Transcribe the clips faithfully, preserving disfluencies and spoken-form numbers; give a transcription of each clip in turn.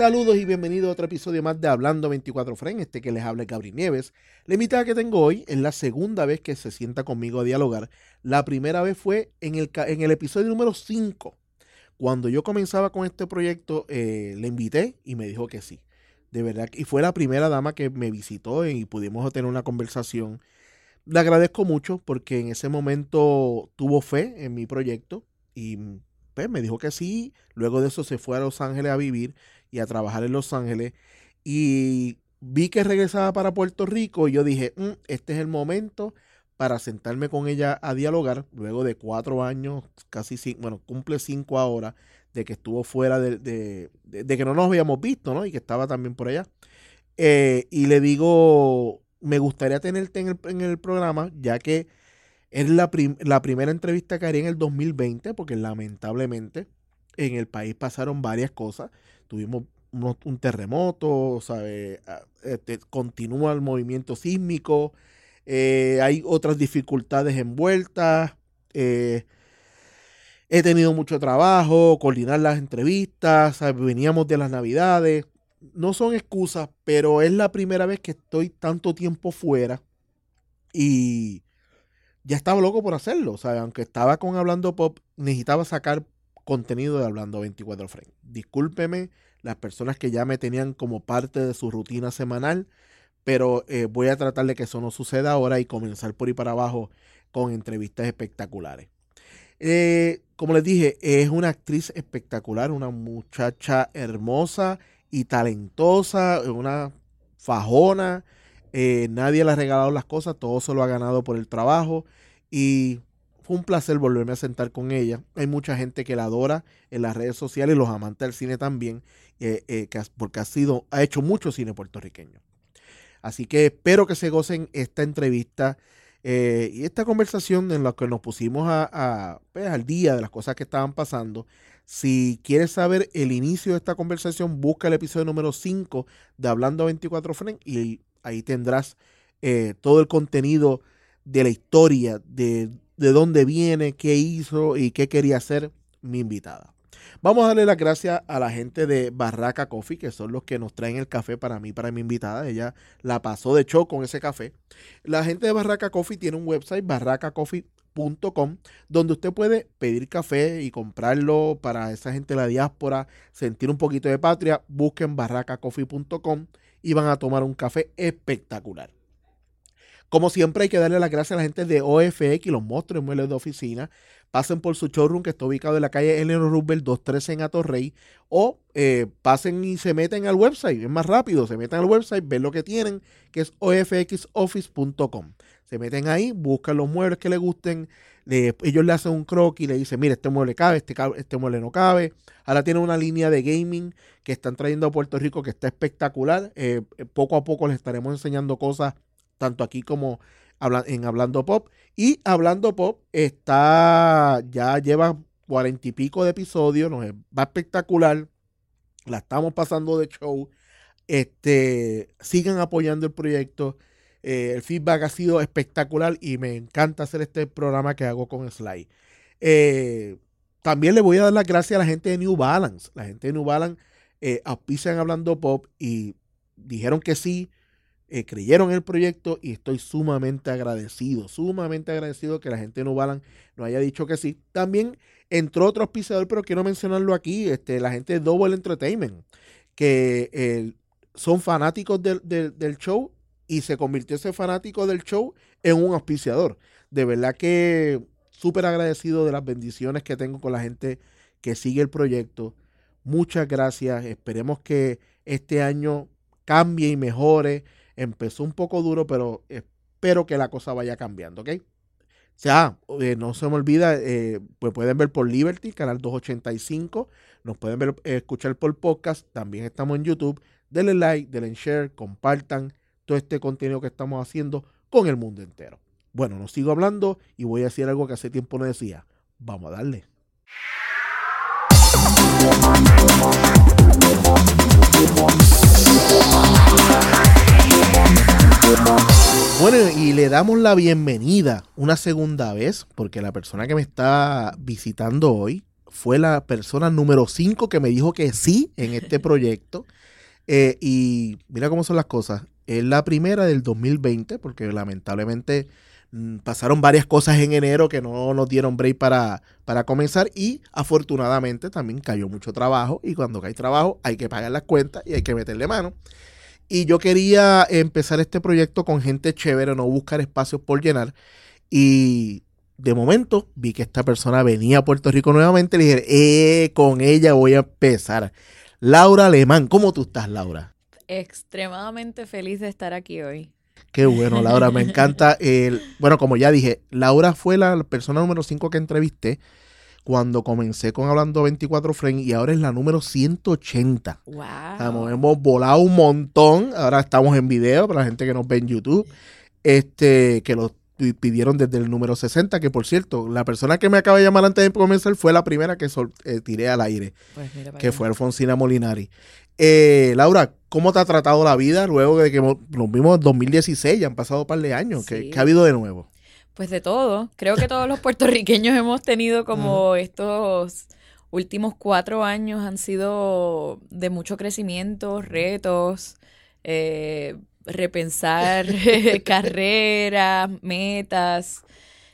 Saludos y bienvenidos a otro episodio más de Hablando veinticuatro Frames, este que les habla es Gabriel Nieves. La invitada que tengo hoy es la segunda vez que se sienta conmigo a dialogar. La primera vez fue en el, en el episodio número cinco. Cuando yo comenzaba con este proyecto, eh, le invité y me dijo que sí. De verdad, y fue la primera dama que me visitó y pudimos tener una conversación. Le agradezco mucho porque en ese momento tuvo fe en mi proyecto y pues, me dijo que sí. Luego de eso se fue a Los Ángeles a vivir y a trabajar en Los Ángeles. Y vi que regresaba para Puerto Rico y yo dije, mm, este es el momento para sentarme con ella a dialogar. Luego de cuatro años, casi cinco, bueno, cumple cinco ahora, de que estuvo fuera de, de, de, de que no nos habíamos visto, ¿no? Y que estaba también por allá. Eh, y le digo, me gustaría tenerte en el, en el programa, ya que es la, prim la primera entrevista que haría en el dos mil veinte, porque lamentablemente en el país pasaron varias cosas. Tuvimos unos, un terremoto, ¿sabe? Este, continúa el movimiento sísmico, eh, hay otras dificultades envueltas. Eh, he tenido mucho trabajo, coordinar las entrevistas, ¿sabe? Veníamos de las Navidades. No son excusas, pero es la primera vez que estoy tanto tiempo fuera y ya estaba loco por hacerlo, ¿sabes? Aunque estaba con Hablando Pop, necesitaba sacar contenido de Hablando veinticuatro Frames. Discúlpeme las personas que ya me tenían como parte de su rutina semanal, pero eh, voy a tratar de que eso no suceda ahora y comenzar por ahí para abajo con entrevistas espectaculares. Eh, como les dije, es una actriz espectacular, una muchacha hermosa y talentosa, una fajona. Eh, nadie le ha regalado las cosas, todo se lo ha ganado por el trabajo y fue un placer volverme a sentar con ella. Hay mucha gente que la adora en las redes sociales y los amantes del cine también, eh, eh, que, porque ha, sido, ha hecho mucho cine puertorriqueño. Así que espero que se gocen esta entrevista eh, y esta conversación en la que nos pusimos a, a, pues, al día de las cosas que estaban pasando. Si quieres saber el inicio de esta conversación, busca el episodio número cinco de Hablando veinticuatro Frames y ahí tendrás eh, todo el contenido de la historia, de, de dónde viene, qué hizo y qué quería hacer mi invitada. Vamos a darle las gracias a la gente de Barraca Coffee, que son los que nos traen el café para mí, para mi invitada. Ella la pasó de show con ese café. La gente de Barraca Coffee tiene un website, barraca coffee punto com, donde usted puede pedir café y comprarlo para esa gente de la diáspora, sentir un poquito de patria. Busquen barraca coffee punto com y van a tomar un café espectacular. Como siempre hay que darle las gracias a la gente de O F X, los monstruos muebles de oficina. Pasen por su showroom que está ubicado en la calle Eleanor Roosevelt doscientos trece en Atorrey, o eh, pasen y se meten al website, es más rápido, se meten al website, ven lo que tienen, que es o f x office punto com. Se meten ahí, buscan los muebles que les gusten, le, ellos le hacen un croquis y le dicen, mira, este mueble cabe, este, este mueble no cabe. Ahora tienen una línea de gaming que están trayendo a Puerto Rico que está espectacular. Eh, poco a poco les estaremos enseñando cosas tanto aquí como en Hablando Pop. Y Hablando Pop está, ya lleva cuarenta y pico de episodios, nos va espectacular, la estamos pasando de show. Este, sigan apoyando el proyecto, eh, el feedback ha sido espectacular y me encanta hacer este programa que hago con Sly. Eh, también le voy a dar las gracias a la gente de New Balance. La gente de New Balance eh, auspician Hablando Pop y dijeron que sí. Eh, creyeron en el proyecto y estoy sumamente agradecido, sumamente agradecido que la gente de New Balance nos haya dicho que sí. También entró otro auspiciador, pero quiero mencionarlo aquí, este, la gente de Double Entertainment, que eh, son fanáticos del, del, del show y se convirtió ese fanático del show en un auspiciador. De verdad que súper agradecido de las bendiciones que tengo con la gente que sigue el proyecto. Muchas gracias, esperemos que este año cambie y mejore. Empezó un poco duro, pero espero que la cosa vaya cambiando, ¿ok? O sea, eh, no se me olvida, eh, pues pueden ver por Liberty, canal doscientos ochenta y cinco, nos pueden ver, eh, escuchar por podcast, también estamos en YouTube. Denle like, denle share, compartan todo este contenido que estamos haciendo con el mundo entero. Bueno, no sigo hablando y voy a decir algo que hace tiempo no decía. Vamos a darle. Bueno, y le damos la bienvenida una segunda vez, porque la persona que me está visitando hoy fue la persona número cinco que me dijo que sí en este proyecto. Eh, y mira cómo son las cosas. Es la primera del dos mil veinte, porque lamentablemente mm, pasaron varias cosas en enero que no nos dieron break para, para comenzar. Y afortunadamente también cayó mucho trabajo. Y cuando cae trabajo hay que pagar las cuentas y hay que meterle mano. Y yo quería empezar este proyecto con gente chévere, no buscar espacios por llenar. Y de momento vi que esta persona venía a Puerto Rico nuevamente. Le dije, eh, con ella voy a empezar. Laura Alemán, ¿cómo tú estás, Laura? Extremadamente feliz de estar aquí hoy. Qué bueno, Laura, me encanta. El, bueno, como ya dije, Laura fue la persona número cinco que entrevisté cuando comencé con Hablando veinticuatro Frames y ahora es la número ciento ochenta. Wow. O sea, hemos volado un montón. Ahora estamos en video para la gente que nos ve en YouTube. Este, que lo pidieron desde el número sesenta, que por cierto, la persona que me acaba de llamar antes de comenzar fue la primera que sol, eh, tiré al aire, pues mira, que fue Alfonsina Molinari. Eh, Laura, ¿cómo te ha tratado la vida luego de que nos vimos en dos mil dieciséis? Ya han pasado un par de años. Sí. ¿Qué, ¿Qué ha habido de nuevo? Pues de todo. Creo que todos los puertorriqueños hemos tenido como uh-huh. estos últimos cuatro años han sido de mucho crecimiento, retos, eh, repensar carreras, metas,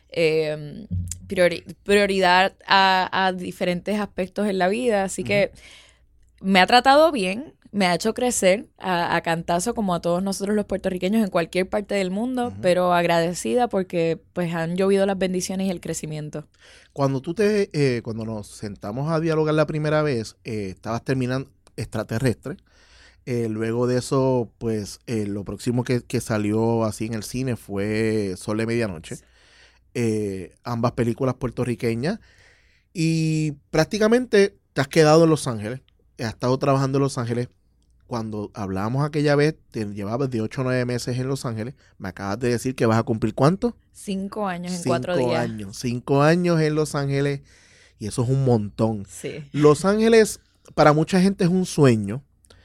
eh, priori- prioridad a, a diferentes aspectos en la vida. Así uh-huh. que me ha tratado bien, me ha hecho crecer a, a cantazo como a todos nosotros los puertorriqueños en cualquier parte del mundo, uh-huh. pero agradecida porque pues han llovido las bendiciones y el crecimiento. Cuando tú te, eh, cuando nos sentamos a dialogar la primera vez, eh, estabas terminando Extraterrestre. Eh, luego de eso, pues, eh, lo próximo que, que salió así en el cine fue Sol de Medianoche. Sí. Eh, ambas películas puertorriqueñas. Y prácticamente te has quedado en Los Ángeles. Has estado trabajando en Los Ángeles. Cuando hablábamos aquella vez, te llevabas de ocho o nueve meses en Los Ángeles. Me acabas de decir que vas a cumplir ¿cuánto? Cinco años en cuatro días. Cinco años. Cinco años en Los Ángeles. Y eso es un montón. Sí. Los Ángeles, para mucha gente es un sueño.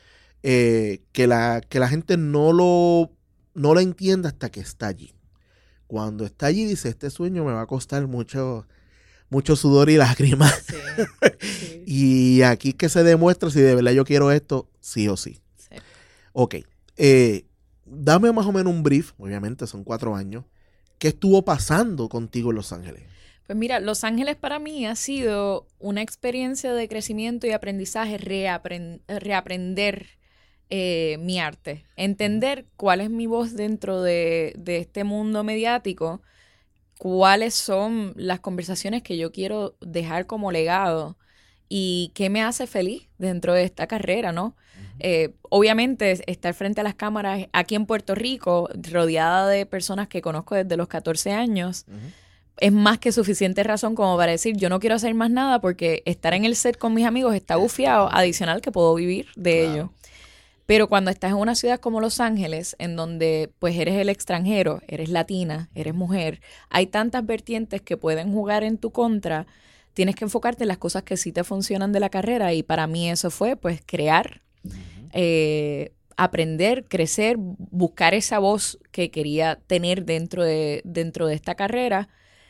Eh, que, la, que la gente no lo, no lo entienda hasta que está allí. Cuando está allí dice, este sueño me va a costar mucho, mucho sudor y lágrimas. Sí, sí. Y aquí que se demuestra si de verdad yo quiero esto, sí o sí. Sí. Ok, eh, dame más o menos un brief, obviamente son cuatro años. ¿Qué estuvo pasando contigo en Los Ángeles? Pues mira, Los Ángeles para mí ha sido una experiencia de crecimiento y aprendizaje, reaprend- reaprender Eh, mi arte, entender cuál es mi voz dentro de, de este mundo mediático, cuáles son las conversaciones que yo quiero dejar como legado y qué me hace feliz dentro de esta carrera, ¿no? Uh-huh. Eh, obviamente estar frente a las cámaras aquí en Puerto Rico, rodeada de personas que conozco desde los catorce años, uh-huh. es más que suficiente razón como para decir, yo no quiero hacer más nada porque estar en el set con mis amigos está bufiado, adicional que puedo vivir de claro. ello. Pero cuando estás en una ciudad como Los Ángeles, en donde pues eres el extranjero, eres latina, eres mujer, hay tantas vertientes que pueden jugar en tu contra, tienes que enfocarte en las cosas que sí te funcionan de la carrera y para mí eso fue pues crear, uh-huh. eh, aprender, crecer, buscar esa voz que quería tener dentro de, dentro de esta carrera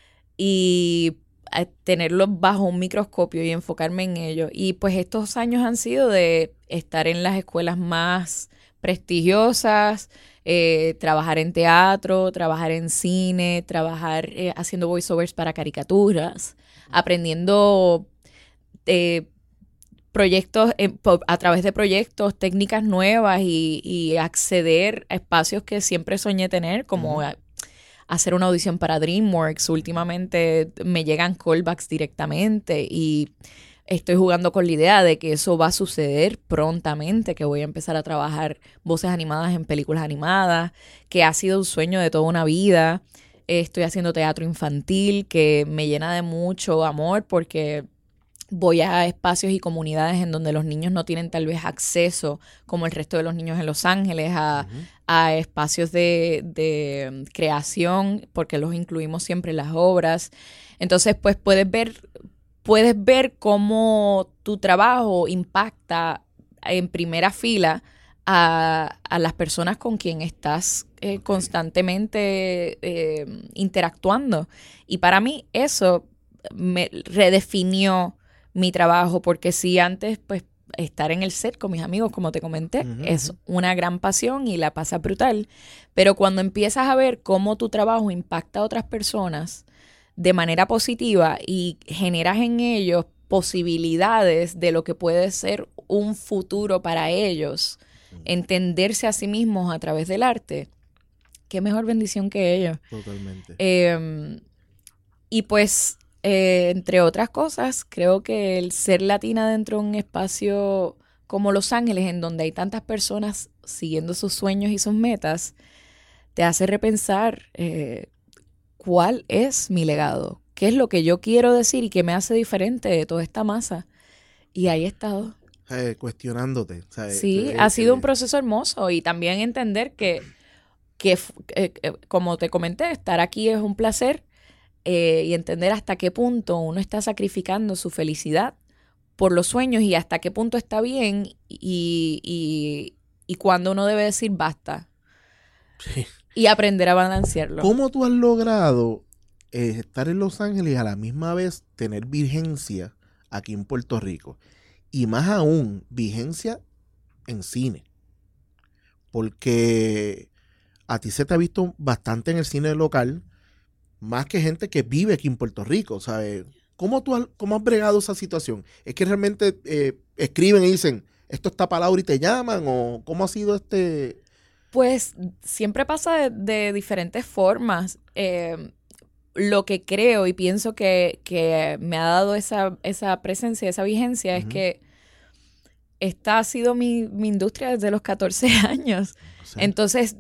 y tenerlo bajo un microscopio y enfocarme en ello. Y pues estos años han sido de estar en las escuelas más prestigiosas, eh, trabajar en teatro, trabajar en cine, trabajar eh, haciendo voiceovers para caricaturas, aprendiendo eh, proyectos eh, a través de proyectos, técnicas nuevas y, y acceder a espacios que siempre soñé tener, como uh-huh. hacer una audición para DreamWorks. Últimamente me llegan callbacks directamente y estoy jugando con la idea de que eso va a suceder prontamente, que voy a empezar a trabajar voces animadas en películas animadas, que ha sido un sueño de toda una vida. Estoy haciendo teatro infantil, que me llena de mucho amor porque voy a espacios y comunidades en donde los niños no tienen tal vez acceso, como el resto de los niños en Los Ángeles, a, uh-huh. a espacios de, de creación, porque los incluimos siempre en las obras. Entonces, pues puedes ver, puedes ver cómo tu trabajo impacta en primera fila a, a las personas con quien estás eh, constantemente eh, interactuando. Y para mí eso me redefinió mi trabajo, porque sí, antes, pues, estar en el set con mis amigos, como te comenté, uh-huh. es una gran pasión y la pasa brutal. Pero cuando empiezas a ver cómo tu trabajo impacta a otras personas de manera positiva y generas en ellos posibilidades de lo que puede ser un futuro para ellos, uh-huh. entenderse a sí mismos a través del arte, qué mejor bendición que ellos. Totalmente. Eh, y pues... Eh, entre otras cosas, creo que el ser latina dentro de un espacio como Los Ángeles, en donde hay tantas personas siguiendo sus sueños y sus metas, te hace repensar eh, cuál es mi legado, qué es lo que yo quiero decir y qué me hace diferente de toda esta masa. Y ahí he estado. Eh, cuestionándote. ¿Sabes? Sí, eh, ha sido eh, un proceso hermoso y también entender que, que eh, eh, como te comenté, estar aquí es un placer. Eh, y entender hasta qué punto uno está sacrificando su felicidad por los sueños y hasta qué punto está bien y, y, y cuándo uno debe decir basta. Sí. Y aprender a balancearlo. ¿Cómo tú has logrado eh, estar en Los Ángeles y a la misma vez tener vigencia aquí en Puerto Rico? Y más aún, vigencia en cine. Porque a ti se te ha visto bastante en el cine local, más que gente que vive aquí en Puerto Rico, ¿sabes? ¿Cómo tú has, cómo has bregado esa situación? ¿Es que realmente eh, escriben y dicen, esto está para Laura y te llaman? ¿O cómo ha sido este...? Pues siempre pasa de, de diferentes formas. Eh, lo que creo y pienso que, que me ha dado esa, esa presencia, esa vigencia, uh-huh. es que esta ha sido mi, mi industria desde los catorce años. Sí. Entonces...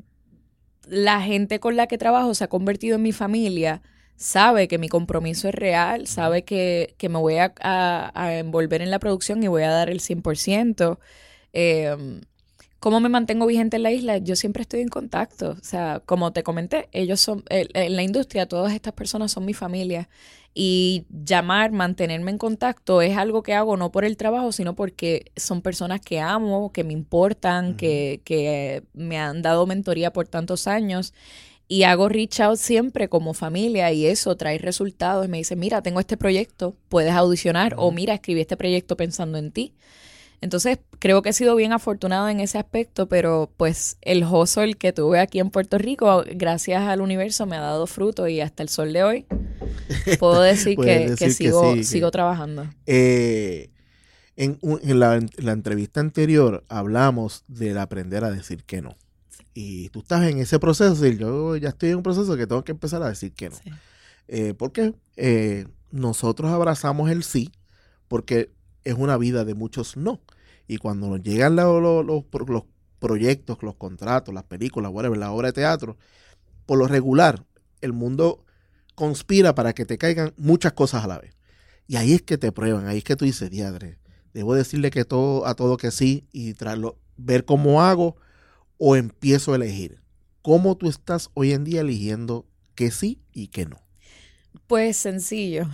la gente con la que trabajo se ha convertido en mi familia, sabe que mi compromiso es real, sabe que, que me voy a, a, a envolver en la producción y voy a dar el cien por ciento. Eh, ¿Cómo me mantengo vigente en la isla? Yo siempre estoy en contacto. O sea, como te comenté, ellos son, eh, en la industria, todas estas personas son mi familia. Y llamar, mantenerme en contacto es algo que hago no por el trabajo, sino porque son personas que amo, que me importan, uh-huh. que, que me han dado mentoría por tantos años. Y hago reach out siempre como familia y eso trae resultados. Y me dicen, mira, tengo este proyecto, puedes audicionar. Uh-huh. O mira, escribí este proyecto pensando en ti. Entonces, creo que he sido bien afortunada en ese aspecto, pero pues el hustle que tuve aquí en Puerto Rico, gracias al universo, me ha dado fruto y hasta el sol de hoy puedo decir, que, decir que, sigo, que sí, sigo que... trabajando. Eh, en, en, la, en la entrevista anterior hablamos del aprender a decir que no. Y tú estás en ese proceso y yo ya estoy en un proceso que tengo que empezar a decir que no. Sí. Eh, porque eh, nosotros abrazamos el sí porque es una vida de muchos no. Y cuando nos llegan los, los, los, los proyectos, los contratos, las películas, whatever, la obra de teatro, por lo regular, el mundo conspira para que te caigan muchas cosas a la vez. Y ahí es que te prueban, ahí es que tú dices, diadre, debo decirle que todo, a todo que sí y traerlo, ver cómo hago o empiezo a elegir. ¿Cómo tú estás hoy en día eligiendo que sí y que no? Pues sencillo.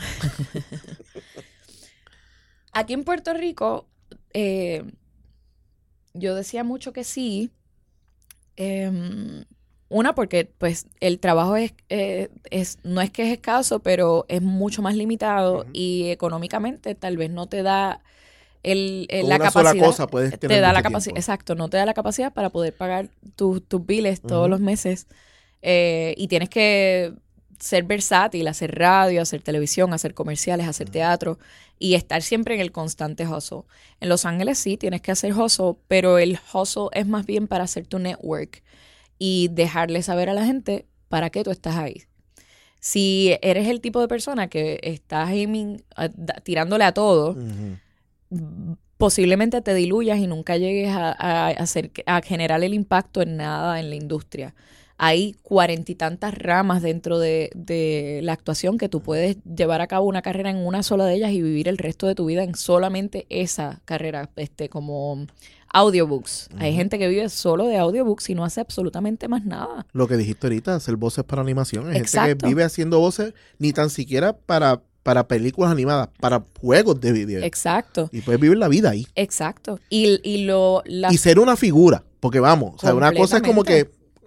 Aquí en Puerto Rico, eh, yo decía mucho que sí. Eh, una, porque pues el trabajo es, eh, es no es que es escaso, pero es mucho más limitado uh-huh. y económicamente tal vez no te da el, el, la una capacidad. Sola cosa puedes tener te da mucho la capacidad, exacto, no te da la capacidad para poder pagar tus tus biles todos uh-huh. los meses. Eh, y tienes que ser versátil, hacer radio, hacer televisión, hacer comerciales, hacer uh-huh. teatro y estar siempre en el constante hustle. En Los Ángeles sí, tienes que hacer hustle, pero el hustle es más bien para hacer tu network y dejarle saber a la gente para qué tú estás ahí. Si eres el tipo de persona que estás aiming, a, a, tirándole a todo, uh-huh. posiblemente te diluyas y nunca llegues a, a, hacer, a generar el impacto en nada en la industria. Hay cuarenta y tantas ramas dentro de, de la actuación que tú puedes llevar a cabo una carrera en una sola de ellas y vivir el resto de tu vida en solamente esa carrera, este, como audiobooks. Uh-huh. Hay gente que vive solo de audiobooks y no hace absolutamente más nada. Lo que dijiste ahorita, hacer voces para animación. Hay Exacto. gente que vive haciendo voces ni tan siquiera para, para películas animadas, para juegos de video. Exacto. Y puedes vivir la vida ahí. Exacto. Y, y, lo, la... y ser una figura, porque vamos, o sea, una cosa es como que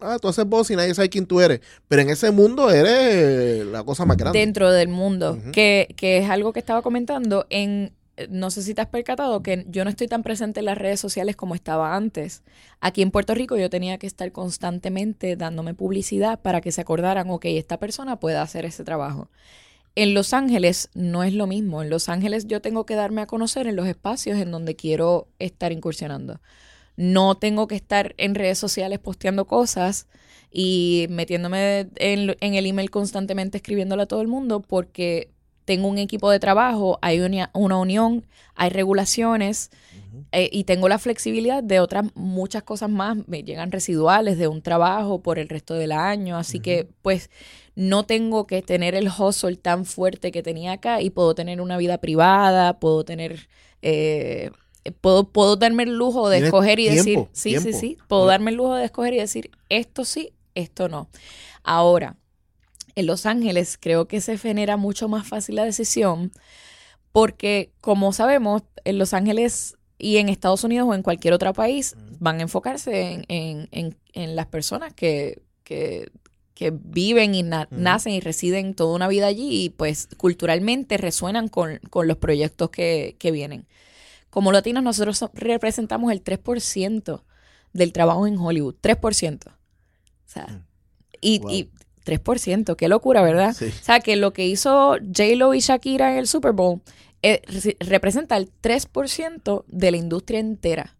ah, tú haces voz y nadie sabe quién tú eres. Pero en ese mundo eres la cosa más grande. Dentro del mundo, Ujú. que, que es algo que estaba comentando en... No sé si te has percatado que yo no estoy tan presente en las redes sociales como estaba antes. Aquí en Puerto Rico yo tenía que estar constantemente dándome publicidad para que se acordaran, ok, esta persona puede hacer ese trabajo. En Los Ángeles no es lo mismo. En Los Ángeles yo tengo que darme a conocer en los espacios en donde quiero estar incursionando. No tengo que estar en redes sociales posteando cosas y metiéndome en, en el email constantemente escribiéndole a todo el mundo porque tengo un equipo de trabajo, hay una, una unión, hay regulaciones Ujú. eh, y tengo la flexibilidad de otras muchas cosas más. Me llegan residuales de un trabajo por el resto del año, así Ujú. que pues no tengo que tener el hustle tan fuerte que tenía acá y puedo tener una vida privada, puedo tener... Eh, Puedo, puedo darme el lujo de Tienes escoger y decir, tiempo, sí, sí, tiempo. sí, puedo Tienes- darme el lujo de escoger y decir, esto sí, esto no. Ahora, en Los Ángeles creo que se genera mucho más fácil la decisión porque, como sabemos, en Los Ángeles y en Estados Unidos o en cualquier otro país Ujú. van a enfocarse en, en, en, en las personas que, que, que viven y na- Ujú. nacen y residen toda una vida allí y pues culturalmente resuenan con, con los proyectos que, que vienen. Como latinos nosotros so- representamos el tres por ciento del trabajo en Hollywood, tres por ciento. O sea, Mm. y, Wow. y tres por ciento, qué locura, ¿verdad? Sí. O sea, que lo que hizo J-Lo y Shakira en el Super Bowl eh, re- representa el tres por ciento de la industria entera.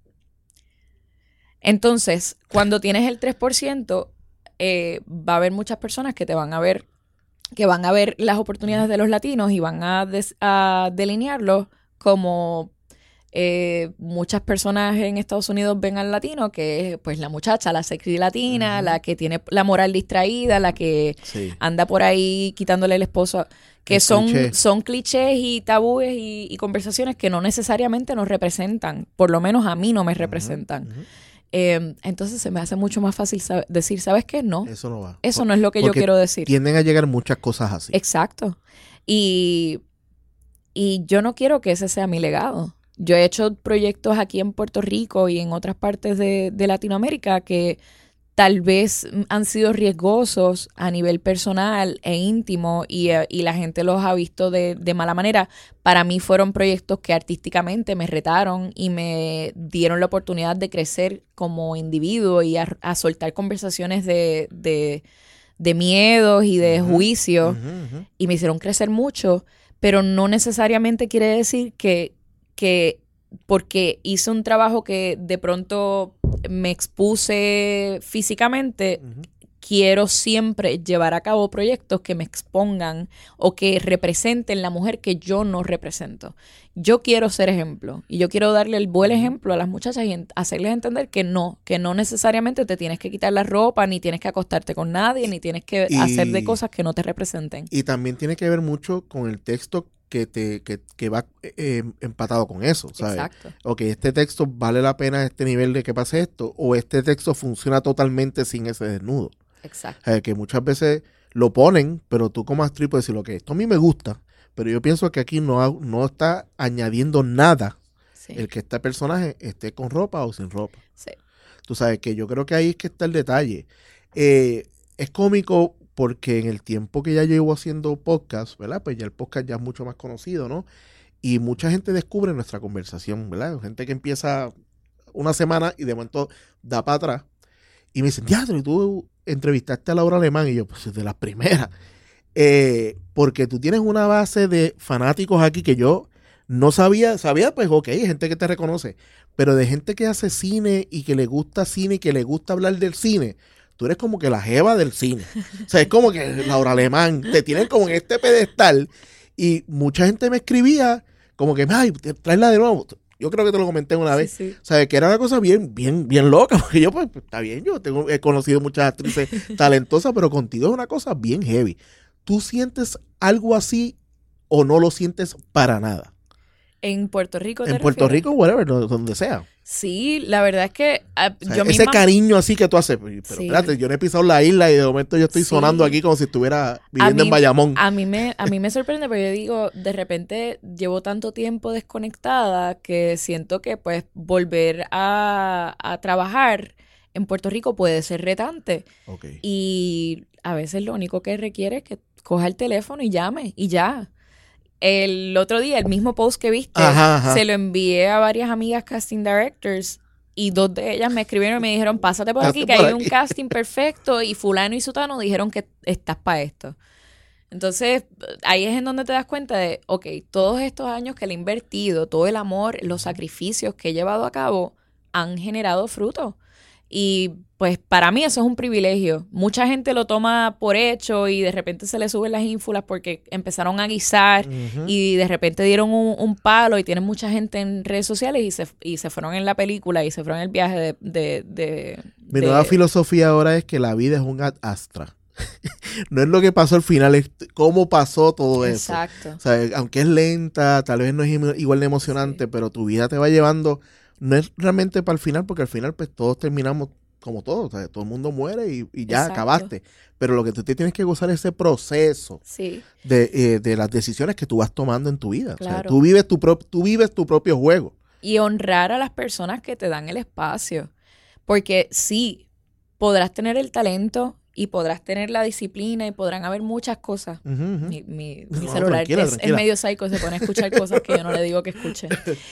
Entonces, cuando tienes el tres por ciento, eh, va a haber muchas personas que te van a ver, que van a ver las oportunidades de los latinos y van a, des- a delinearlos como eh, muchas personas en Estados Unidos ven al latino, que es pues la muchacha, la sexy latina, Ujú. la que tiene la moral distraída, la que Sí. anda por ahí quitándole el esposo, que El son, cliché. son clichés y tabúes y, y conversaciones que no necesariamente nos representan, por lo menos a mí no me representan. Ujú, ujú. Eh, entonces se me hace mucho más fácil sab- decir, ¿sabes qué? No, Eso no va. eso no es lo que yo Porque quiero decir. tienden a llegar muchas cosas así. Exacto. Y, y yo no quiero que ese sea mi legado. Yo he hecho proyectos aquí en Puerto Rico y en otras partes de, de Latinoamérica que tal vez han sido riesgosos a nivel personal e íntimo y, eh, y la gente los ha visto de, de mala manera. Para mí fueron proyectos que artísticamente me retaron y me dieron la oportunidad de crecer como individuo y a, a soltar conversaciones de, de, de miedos y de Ujú, juicios ujú, ujú. y me hicieron crecer mucho, pero no necesariamente quiere decir que, que porque hice un trabajo que de pronto me expuse físicamente, Ujú. quiero siempre llevar a cabo proyectos que me expongan o que representen la mujer que yo no represento. Yo quiero ser ejemplo y yo quiero darle el buen ejemplo a las muchachas y en- hacerles entender que no, que no necesariamente te tienes que quitar la ropa, ni tienes que acostarte con nadie, ni tienes que Y- hacer de cosas que no te representen. Y también tiene que ver mucho con el texto que te que, que va eh, empatado con eso, ¿sabes? Exacto. Ok, este texto vale la pena a este nivel de que pase esto, o este texto funciona totalmente sin ese desnudo. Exacto. O sea, que muchas veces lo ponen, pero tú como actriz puedes decir, ok, esto a mí me gusta, pero yo pienso que aquí no, ha- no está añadiendo nada Sí. el que este personaje esté con ropa o sin ropa. Sí. Tú sabes que yo creo que ahí es que está el detalle. Eh, es cómico porque en el tiempo que ya llevo haciendo podcast, ¿verdad? Pues ya el podcast ya es mucho más conocido, ¿no? Y mucha gente descubre nuestra conversación, ¿verdad? Gente que empieza una semana y de momento da para atrás. Y me dicen, diablo, ¿y tú entrevistaste a Laura Alemán? Y yo, pues de las primeras. Eh, porque tú tienes una base de fanáticos aquí que yo no sabía, sabía pues ok, hay gente que te reconoce, pero de gente que hace cine y que le gusta cine y que le gusta hablar del cine, tú eres como que la jeva del cine. O sea, es como que Laura Alemán, te tienen como en este pedestal y mucha gente me escribía como que, ay, tráela de nuevo. Yo creo que te lo comenté una vez. Sí, sí. O sea, que era una cosa bien, bien, bien loca, porque yo, pues, está bien, yo tengo, he conocido muchas actrices talentosas, pero contigo es una cosa bien heavy. ¿Tú sientes algo así o no lo sientes para nada? En Puerto Rico, ¿te En Puerto refieres? Rico, whatever, no- donde sea. Sí, la verdad es que ah, O sea, yo ese misma... cariño así que tú haces. Pero Sí. espérate, yo no he pisado la isla y de momento yo estoy Sí. sonando aquí como si estuviera A viviendo mí, en Bayamón. a mí me, a mí me sorprende porque yo digo, de repente llevo tanto tiempo desconectada que siento que pues volver a, a trabajar en Puerto Rico puede ser retante. Okay. Y a veces lo único que requiere es que coja el teléfono y llame y ya. El otro día, el mismo post que viste, ajá, ajá. se lo envié a varias amigas casting directors y dos de ellas me escribieron y me dijeron, pásate por aquí, que hay un casting perfecto y fulano y sutano dijeron que estás para esto. Entonces, ahí es en donde te das cuenta de, ok, todos estos años que le he invertido, todo el amor, los sacrificios que he llevado a cabo han generado frutos. Y pues para mí eso es un privilegio. Mucha gente lo toma por hecho y de repente se le suben las ínfulas porque empezaron a guisar uh-huh. y de repente dieron un, un palo y tienen mucha gente en redes sociales y se, y se fueron en la película y se fueron en el viaje de... de, de Mi de... nueva filosofía ahora es que la vida es un ad astra. No es lo que pasó al final, es cómo pasó todo eso. Exacto. O sea, aunque es lenta, tal vez no es igual de emocionante, sí. pero tu vida te va llevando... No es realmente para el final, porque al final pues todos terminamos como todos, o sea, todo el mundo muere y, y ya Exacto. acabaste. Pero lo que tú te tienes que gozar es ese proceso sí. de, eh, de las decisiones que tú vas tomando en tu vida. Claro. O sea, tú vives tu, pro, tú vives tu propio juego. Y honrar a las personas que te dan el espacio. Porque sí, podrás tener el talento y podrás tener la disciplina y podrán haber muchas cosas. Uh-huh, uh-huh. Mi, mi, mi no, celular tranquila, es, tranquila. es medio psycho, se pone a escuchar cosas que yo no le digo que escuche.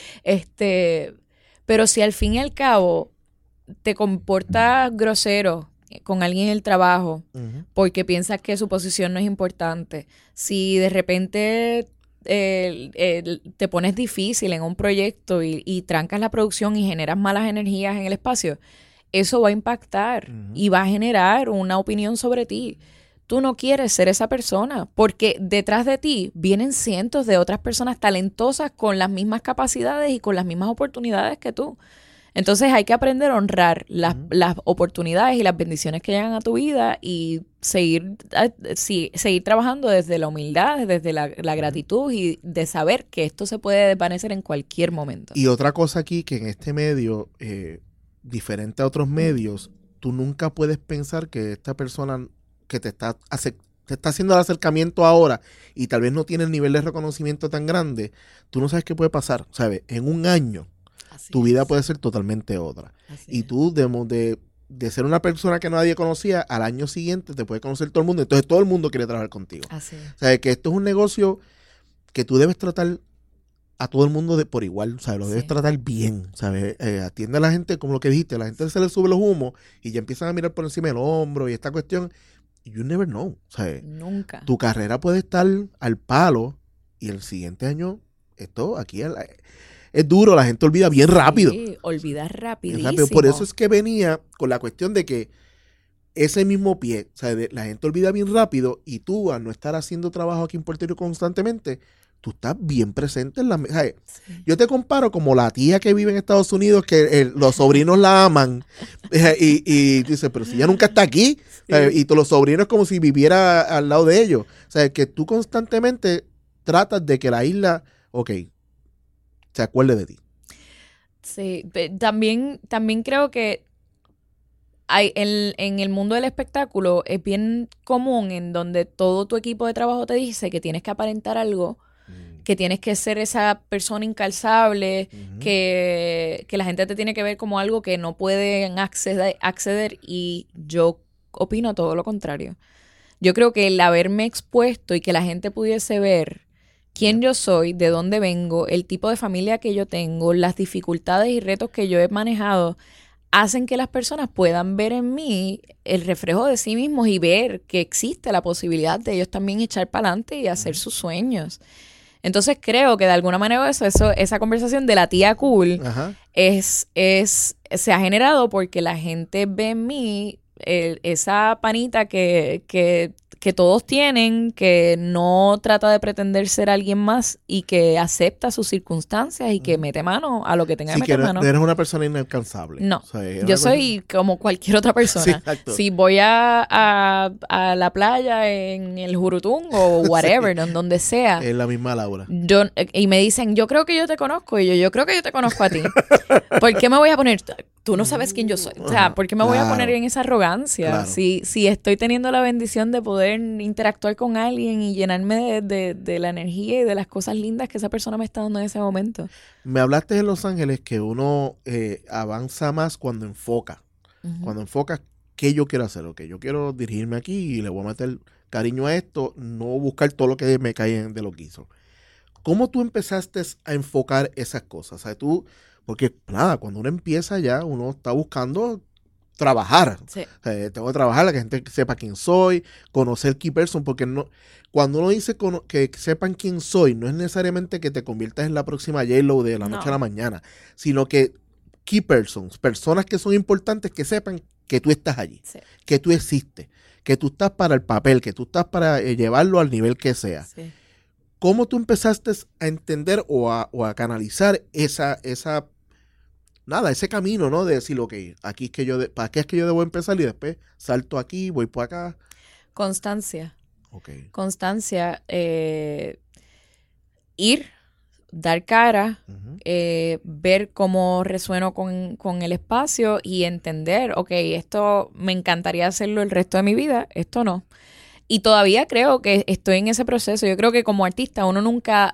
Este... Pero si al fin y al cabo te comportas grosero con alguien en el trabajo uh-huh. porque piensas que su posición no es importante, si de repente eh, eh, te pones difícil en un proyecto y, y trancas la producción y generas malas energías en el espacio, eso va a impactar uh-huh. y va a generar una opinión sobre ti. Tú no quieres ser esa persona porque detrás de ti vienen cientos de otras personas talentosas con las mismas capacidades y con las mismas oportunidades que tú. Entonces hay que aprender a honrar las, uh-huh. las oportunidades y las bendiciones que llegan a tu vida y seguir, sí, seguir trabajando desde la humildad, desde la, la gratitud y de saber que esto se puede desvanecer en cualquier momento. Y otra cosa aquí, que en este medio, eh, diferente a otros medios, uh-huh. tú nunca puedes pensar que esta persona... que te está, hace, te está haciendo el acercamiento ahora y tal vez no tiene el nivel de reconocimiento tan grande, tú no sabes qué puede pasar, ¿sabes? En un año Así tu es. vida puede ser totalmente otra. Así y es. tú de, de, de ser una persona que nadie conocía, al año siguiente te puede conocer todo el mundo, entonces todo el mundo quiere trabajar contigo. Así es. O sea, que esto es un negocio que tú debes tratar a todo el mundo de por igual, ¿sabes? Lo sí. debes tratar bien, ¿sabes? Eh, atiende a la gente, como lo que dijiste, la gente se le sube los humos y ya empiezan a mirar por encima del hombro y esta cuestión... You never know, ¿sabes? Nunca. Tu carrera puede estar al palo y el siguiente año, esto aquí es, es duro, la gente olvida bien sí, rápido. Sí, olvida rapidísimo. rápido. Por eso es que venía con la cuestión de que ese mismo pie, ¿sabes? La gente olvida bien rápido y tú, al no estar haciendo trabajo aquí en Puerto Rico constantemente, tú estás bien presente en la... ¿sabes? Sí. Yo te comparo como la tía que vive en Estados Unidos, que eh, los sobrinos la aman, eh, y, y dice, pero si ella nunca está aquí, sí. eh, y todos los sobrinos como si viviera al lado de ellos. O sea, que tú constantemente tratas de que la isla, ok, se acuerde de ti. Sí, también, también creo que hay, en, en el mundo del espectáculo es bien común en donde todo tu equipo de trabajo te dice que tienes que aparentar algo, que tienes que ser esa persona incalzable, uh-huh. que, que la gente te tiene que ver como algo que no pueden acceder, acceder y yo opino todo lo contrario. Yo creo que el haberme expuesto y que la gente pudiese ver quién yo soy, de dónde vengo, el tipo de familia que yo tengo, las dificultades y retos que yo he manejado, hacen que las personas puedan ver en mí el reflejo de sí mismos y ver que existe la posibilidad de ellos también echar para adelante y hacer sus sueños. Entonces creo que de alguna manera eso, eso esa conversación de la tía cool es, es, se ha generado porque la gente ve en mí el, esa panita que, que, que todos tienen, que no trata de pretender ser alguien más y que acepta sus circunstancias y que mete mano a lo que tenga sí, que meter que mano. No eres una persona inalcanzable. No, o sea, yo soy persona... como cualquier otra persona. Sí, exacto. Si voy a, a, a la playa en el Jurutún o whatever, sí. en donde sea. Es la misma Laura. Yo, y me dicen, yo creo que yo te conozco. Y yo, yo creo que yo te conozco a ti. ¿Por qué me voy a poner? Tú no sabes quién yo soy. O sea, ¿por qué me claro. voy a poner en esa arrogancia? Claro. Si, si estoy teniendo la bendición de poder interactuar con alguien y llenarme de, de, de la energía y de las cosas lindas que esa persona me está dando en ese momento. Me hablaste en Los Ángeles que uno eh, avanza más cuando enfoca. Uh-huh. Cuando enfocas qué yo quiero hacer, ok, yo quiero dirigirme aquí y le voy a meter cariño a esto, no buscar todo lo que me cae de lo que hizo. ¿Cómo tú empezaste a enfocar esas cosas? O sea, tú, porque nada, cuando uno empieza ya, uno está buscando trabajar. Sí. O sea, tengo que trabajar, la gente sepa quién soy, conocer key person, porque no, cuando uno dice cono- que sepan quién soy, no es necesariamente que te conviertas en la próxima J-Lo de la noche No. a la mañana, sino que key persons, personas que son importantes que sepan que tú estás allí, Sí. que tú existes, que tú estás para el papel, que tú estás para eh, llevarlo al nivel que sea. Sí. ¿Cómo tú empezaste a entender o a, o a canalizar esa, esa, nada, ese camino, ¿no? De decir, ok, aquí es que yo, de, ¿para qué es que yo debo empezar? Y después salto aquí, voy por acá. Constancia. Ok. Constancia. Eh, ir, dar cara, Ujú. eh, ver cómo resueno con, con el espacio y entender, ok, esto me encantaría hacerlo el resto de mi vida, esto no. Y todavía creo que estoy en ese proceso. Yo creo que como artista uno nunca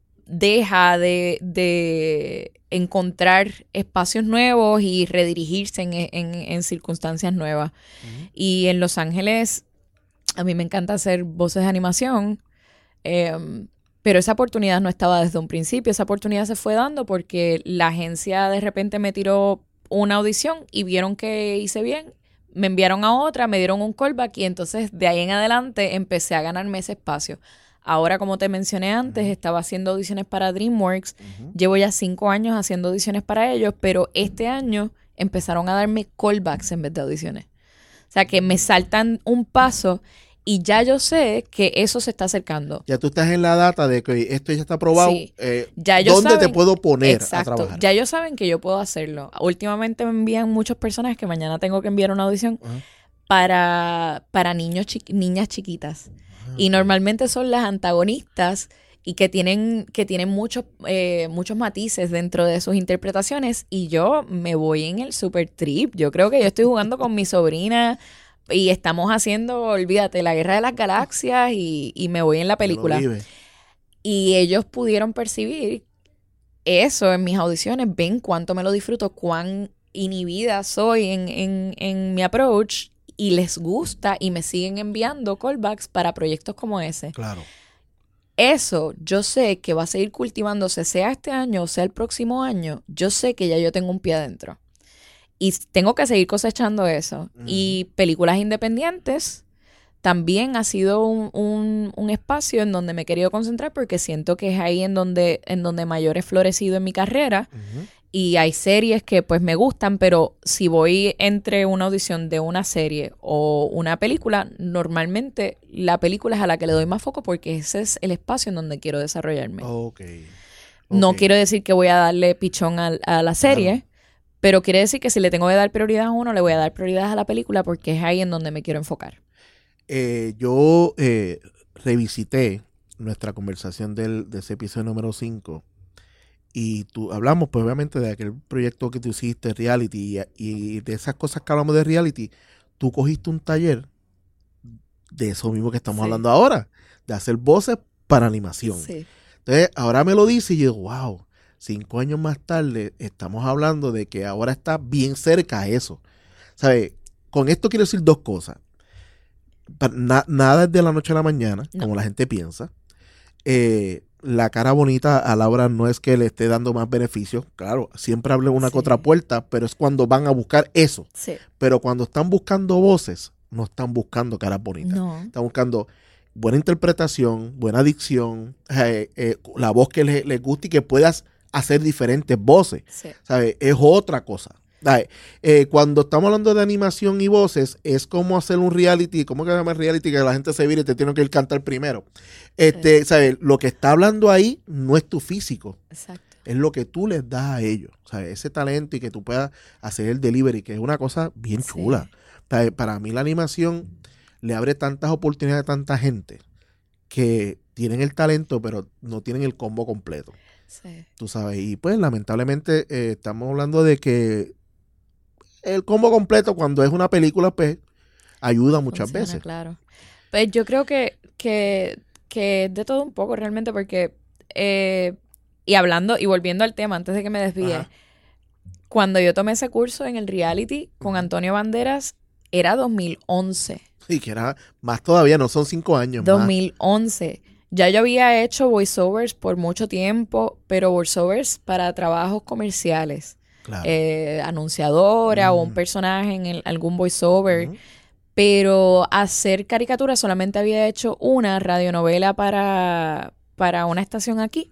deja de, de encontrar espacios nuevos y redirigirse en, en, en circunstancias nuevas. Ujú. Y en Los Ángeles a mí me encanta hacer voces de animación, eh, pero esa oportunidad no estaba desde un principio. Esa oportunidad se fue dando porque la agencia de repente me tiró una audición y vieron que hice bien. Me enviaron a otra, me dieron un callback y entonces de ahí en adelante empecé a ganarme ese espacio. Ahora, como te mencioné antes, Ujú. estaba haciendo audiciones para DreamWorks. Ujú. Llevo ya cinco años haciendo audiciones para ellos, pero este año empezaron a darme callbacks en vez de audiciones. O sea, que me saltan un paso y ya yo sé que eso se está acercando. Ya tú estás en la data de que esto ya está aprobado. Sí. Eh, Ya ellos ¿Dónde te saben- puedo poner Exacto. a trabajar? Ya ellos saben que yo puedo hacerlo. Últimamente me envían muchos personajes que mañana tengo que enviar una audición Ajá. para, para niños chi- niñas chiquitas. Ah, Y ok. normalmente son las antagonistas y que tienen, que tienen muchos, eh, muchos matices dentro de sus interpretaciones. Y yo me voy en el super trip. Yo creo que yo estoy jugando con mi sobrina y estamos haciendo, olvídate, la guerra de las galaxias y, y me voy en la Te lo película. vives. Y ellos pudieron percibir eso en mis audiciones, ven cuánto me lo disfruto, cuán inhibida soy en, en, en mi approach y les gusta y me siguen enviando callbacks para proyectos como ese. Claro. Eso yo sé que va a seguir cultivándose, sea este año o sea el próximo año. Yo sé que ya yo tengo un pie adentro. Y tengo que seguir cosechando eso. Ujú. Y películas independientes también ha sido un, un, un espacio en donde me he querido concentrar porque siento que es ahí en donde, en donde mayor he florecido en mi carrera. Ujú. Y hay series que pues me gustan, pero si voy entre una audición de una serie o una película, normalmente la película es a la que le doy más foco porque ese es el espacio en donde quiero desarrollarme. Ok. No Ok. quiero decir que voy a darle pichón a, a la serie, Claro. pero quiere decir que si le tengo que dar prioridad a uno, le voy a dar prioridad a la película porque es ahí en donde me quiero enfocar. Eh, yo eh, revisité nuestra conversación del, de ese episodio número cinco y tú hablamos pues obviamente de aquel proyecto que tú hiciste, reality, y, y de esas cosas que hablamos de reality, tú cogiste un taller de eso mismo que estamos Sí. hablando ahora, de hacer voces para animación. Sí. Entonces ahora me lo dice y yo digo, wow, cinco años más tarde estamos hablando de que ahora está bien cerca a eso. ¿Sabes? Con esto quiero decir dos cosas. Pa- na- nada es de la noche a la mañana, No. como la gente piensa. Eh, la cara bonita a Laura no es que le esté dando más beneficios. Claro, siempre abre una Sí. que otra puerta, pero es cuando van a buscar eso. Sí. Pero cuando están buscando voces, no están buscando caras bonitas. No. Están buscando buena interpretación, buena dicción, eh, eh, la voz que les, les guste y que puedas hacer diferentes voces. Sí. ¿Sabes? Es otra cosa. ¿Sabes? Eh, cuando estamos hablando de animación y voces, es como hacer un reality. ¿Cómo que se llama el reality? Que la gente se vire y te tiene que ir a cantar primero. Este, ¿sabes? Lo que está hablando ahí no es tu físico, Exacto. es lo que tú les das a ellos. ¿Sabes? Ese talento y que tú puedas hacer el delivery, que es una cosa bien Sí. chula. ¿Sabes? Para mí la animación le abre tantas oportunidades a tanta gente que tienen el talento, pero no tienen el combo completo. Sí. Tú sabes, y pues lamentablemente eh, estamos hablando de que el combo completo cuando es una película, pues ayuda muchas Funciona, veces. claro. Pues yo creo que, que, que es de todo un poco realmente porque, eh, y hablando y volviendo al tema antes de que me desvíe, Ajá. cuando yo tomé ese curso en el reality con Antonio Banderas, era dos mil once. Sí, que era más todavía, no son cinco años dos mil once. Más. Ya yo había hecho voiceovers por mucho tiempo, pero voiceovers para trabajos comerciales. Claro. Eh, anunciadora mm. o un personaje en el, algún voiceover. Mm. Pero hacer caricatura solamente había hecho una radionovela para, para una estación aquí.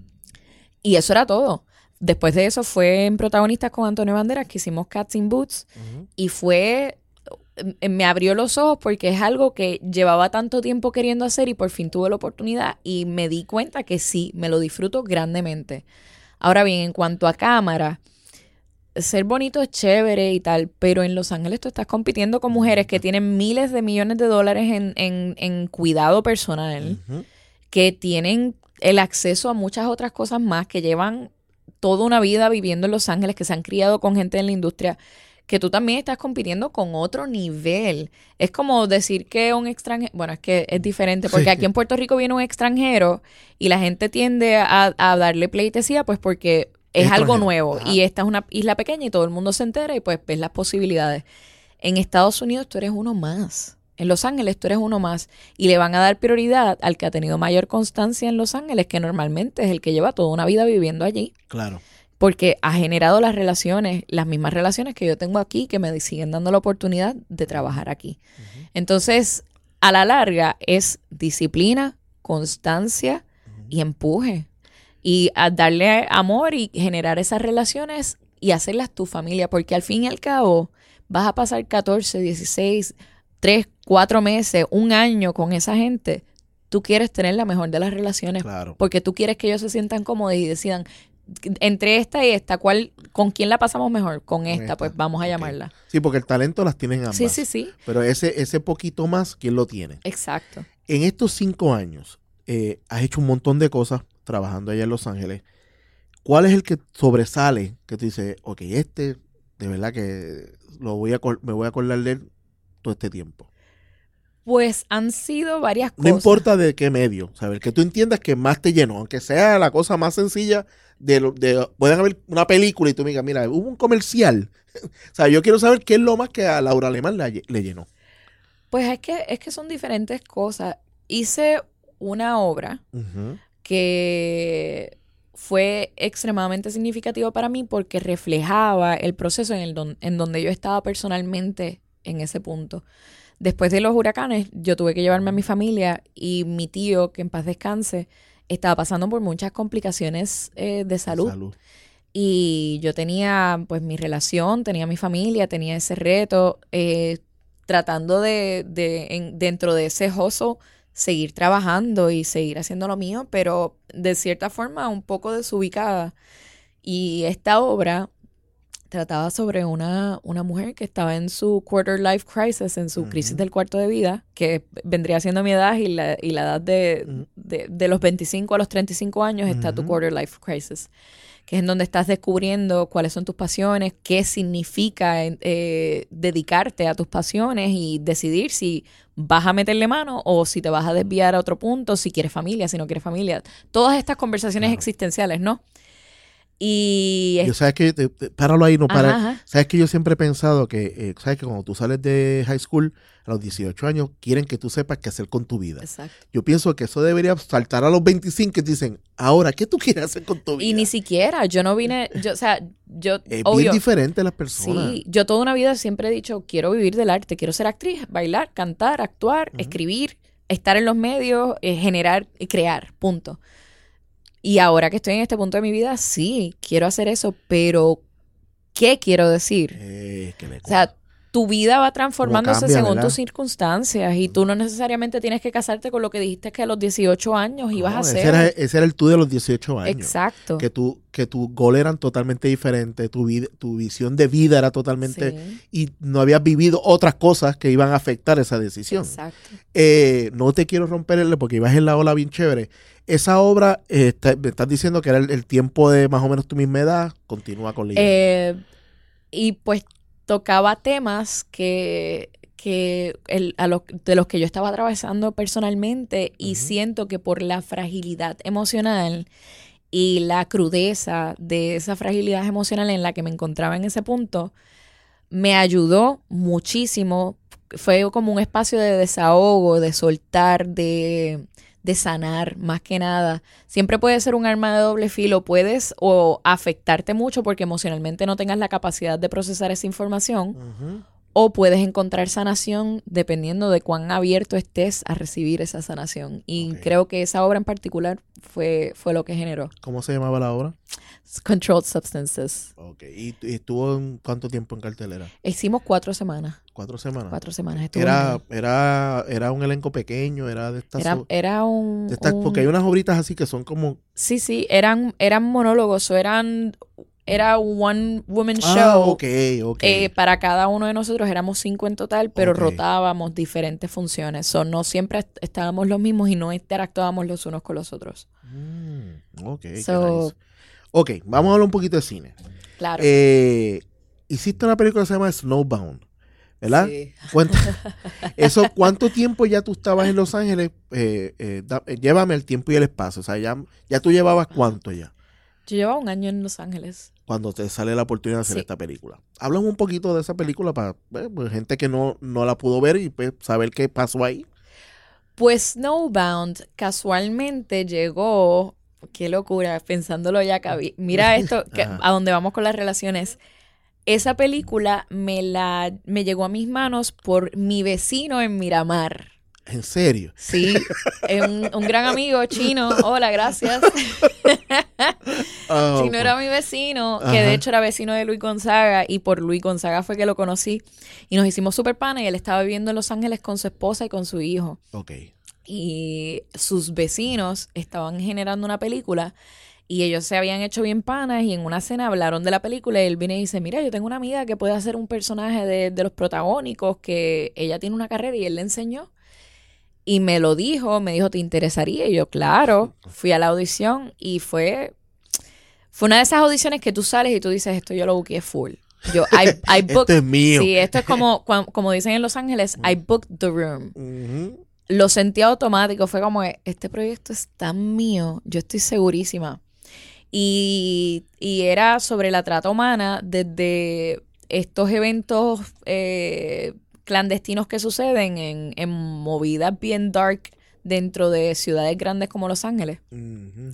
Y eso era todo. Después de eso fue en Protagonistas con Antonio Banderas, que hicimos Cats in Boots. Uh-huh. Y fue... me abrió los ojos porque es algo que llevaba tanto tiempo queriendo hacer y por fin tuve la oportunidad y me di cuenta que sí, me lo disfruto grandemente. Ahora bien, en cuanto a cámara, ser bonito es chévere y tal, pero en Los Ángeles tú estás compitiendo con mujeres que tienen miles de millones de dólares en, en, en cuidado personal, uh-huh. que tienen el acceso a muchas otras cosas más, que llevan toda una vida viviendo en Los Ángeles, que se han criado con gente en la industria, que tú también estás compitiendo con otro nivel. Es como decir que un extranjero... Bueno, es que es diferente, porque sí. Aquí en Puerto Rico viene un extranjero y la gente tiende a, a darle pleitesía, pues porque es, es algo nuevo. Ajá. Y esta es una isla pequeña y todo el mundo se entera y pues ves las posibilidades. En Estados Unidos tú eres uno más. En Los Ángeles tú eres uno más. Y le van a dar prioridad al que ha tenido mayor constancia en Los Ángeles, que normalmente es el que lleva toda una vida viviendo allí. Claro. Porque ha generado las relaciones, las mismas relaciones que yo tengo aquí, que me siguen dando la oportunidad de trabajar aquí. Uh-huh. Entonces, a la larga, es disciplina, constancia uh-huh. y empuje. Y a darle amor y generar esas relaciones y hacerlas tu familia. Porque al fin y al cabo, vas a pasar catorce, dieciséis, tres, cuatro meses, un año con esa gente. Tú quieres tener la mejor de las relaciones. Claro. Porque tú quieres que ellos se sientan cómodos y decidan... entre esta y esta, ¿cuál, ¿con quién la pasamos mejor? Con, con esta, esta, pues vamos a okay. llamarla. Sí, porque el talento las tienen ambas. Sí, sí, sí. Pero ese, ese poquito más, ¿quién lo tiene? Exacto. En estos cinco años, eh, has hecho un montón de cosas trabajando allá en Los Ángeles. ¿Cuál es el que sobresale? Que tú dices, ok, este, de verdad que lo voy a me voy a acordar de él todo este tiempo. Pues han sido varias cosas. No importa de qué medio, ¿sabes? Que tú entiendas que más te llenó, aunque sea la cosa más sencilla de, lo, de pueden haber una película y tú me digas, mira, hubo un comercial. O sea, yo quiero saber qué es lo más que a Laura Alemán le, le llenó. Pues es que, es que son diferentes cosas. Hice una obra uh-huh. que fue extremadamente significativa para mí porque reflejaba el proceso en, el don, en donde yo estaba personalmente en ese punto. Después de los huracanes, yo tuve que llevarme a mi familia y mi tío, que en paz descanse, estaba pasando por muchas complicaciones eh, de salud. De salud. Y yo tenía, pues, mi relación, tenía mi familia, tenía ese reto, eh, tratando de, de en, dentro de ese hustle, seguir trabajando y seguir haciendo lo mío, pero de cierta forma un poco desubicada. Y esta obra trataba sobre una, una mujer que estaba en su quarter life crisis, en su uh-huh. crisis del cuarto de vida, que vendría siendo mi edad y la, y la edad de, uh-huh. de, de los veinticinco a los treinta y cinco años uh-huh. está tu quarter life crisis, que es en donde estás descubriendo cuáles son tus pasiones, qué significa eh, dedicarte a tus pasiones y decidir si vas a meterle mano o si te vas a desviar a otro punto, si quieres familia, si no quieres familia. Todas estas conversaciones claro. existenciales, ¿no? Y yo sabes que, te, te, páralo ahí, no para. Ajá, ajá. Sabes que yo siempre he pensado que, eh, sabes que cuando tú sales de high school a los dieciocho años, quieren que tú sepas qué hacer con tu vida. Exacto. Yo pienso que eso debería saltar a los veinticinco y te dicen, ahora, ¿qué tú quieres hacer con tu vida? Y ni siquiera, yo no vine, yo, o sea, yo... Es obvio, bien diferente las personas. Sí, yo toda una vida siempre he dicho, quiero vivir del arte, quiero ser actriz, bailar, cantar, actuar, uh-huh. escribir, estar en los medios, eh, generar y crear, punto. Y ahora que estoy en este punto de mi vida, sí, quiero hacer eso, pero ¿qué quiero decir? Eh, que o sea, tu vida va transformándose cambia, según ¿verdad? tus circunstancias y tú no necesariamente tienes que casarte con lo que dijiste que a los dieciocho años ibas no, a hacer. Ese era, ese era el tú de los dieciocho años. Exacto. Que tu, que tus goles eran totalmente diferentes, tu, vida, tu visión de vida era totalmente... Sí. Y no habías vivido otras cosas que iban a afectar esa decisión. Exacto. Eh, no te quiero romperle porque ibas en la ola bien chévere. Esa obra, eh, está, me estás diciendo que era el, el tiempo de más o menos tu misma edad. Continúa con la idea. Eh, y pues tocaba temas que, que el, a los, de los que yo estaba atravesando personalmente y uh-huh. siento que por la fragilidad emocional y la crudeza de esa fragilidad emocional en la que me encontraba en ese punto me ayudó muchísimo. Fue como un espacio de desahogo, de soltar, de, de sanar, más que nada. Siempre puede ser un arma de doble filo. Puedes o afectarte mucho porque emocionalmente no tengas la capacidad de procesar esa información, uh-huh. o puedes encontrar sanación dependiendo de cuán abierto estés a recibir esa sanación. Y okay. creo que esa obra en particular fue, fue lo que generó. ¿Cómo se llamaba la obra? Controlled Substances. Ok. ¿Y, y estuvo en cuánto tiempo en cartelera? Hicimos cuatro semanas. ¿Cuatro semanas? Cuatro semanas. Era, era, era un elenco pequeño, era de estas... Era, era un, de estas un... Porque hay unas obritas así que son como... Sí, sí, eran, eran monólogos, o eran... Era un one woman show. Ah, ok, ok. Eh, para cada uno de nosotros éramos cinco en total, pero okay. rotábamos diferentes funciones. So, no siempre est- estábamos los mismos y no interactuábamos los unos con los otros. Mm, ok, so, nice. Ok, vamos a hablar un poquito de cine. Claro. Eh, hiciste una película que se llama Snowbound, ¿verdad? Sí. Cuenta, eso, ¿cuánto tiempo ya tú estabas en Los Ángeles? Eh, eh, da, eh, llévame el tiempo y el espacio. O sea, ya, ya tú llevabas cuánto ya. Yo llevaba un año en Los Ángeles. Cuando te sale la oportunidad de hacer sí. esta película. Háblame un poquito de esa película para eh, pues, gente que no, no la pudo ver y pues, saber qué pasó ahí. Pues Snowbound casualmente llegó, qué locura, pensándolo ya, cabí. Mira esto, que, a dónde vamos con las relaciones. Esa película me, la, me llegó a mis manos por mi vecino en Miramar. ¿En serio? Sí, un, un gran amigo chino. Hola, gracias. Oh, Chino era mi vecino, que de hecho era vecino de Luis Gonzaga, y por Luis Gonzaga fue que lo conocí. Y nos hicimos súper pana y él estaba viviendo en Los Ángeles con su esposa y con su hijo. Ok. Y sus vecinos estaban generando una película y ellos se habían hecho bien panas y en una cena hablaron de la película y él viene y dice, mira, yo tengo una amiga que puede hacer un personaje de, de los protagónicos, que ella tiene una carrera, y él le enseñó. Y me lo dijo, me dijo, ¿te interesaría? Y yo, claro, fui a la audición y fue, fue una de esas audiciones que tú sales y tú dices, esto yo lo buqué full. Yo, I, I booked, esto es mío. Sí, esto es como, como dicen en Los Ángeles, I booked the room. Uh-huh. Lo sentí automático, fue como, este proyecto es tan mío, yo estoy segurísima. Y, y era sobre la trata humana desde estos eventos eh, clandestinos que suceden en, en movidas bien dark dentro de ciudades grandes como Los Ángeles. Uh-huh.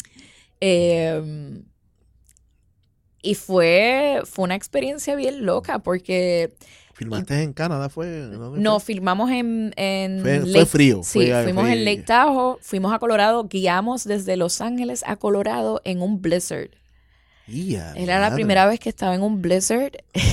Eh, y fue, fue una experiencia bien loca porque... ¿Filmaste en Canadá? ¿Fue? No, no filmamos en... en fue, Lake, fue frío. Sí, fue, fuimos fue, en Lake Tahoe, fuimos a Colorado, guiamos desde Los Ángeles a Colorado en un blizzard. Yeah, Era la primera vez que estaba en un blizzard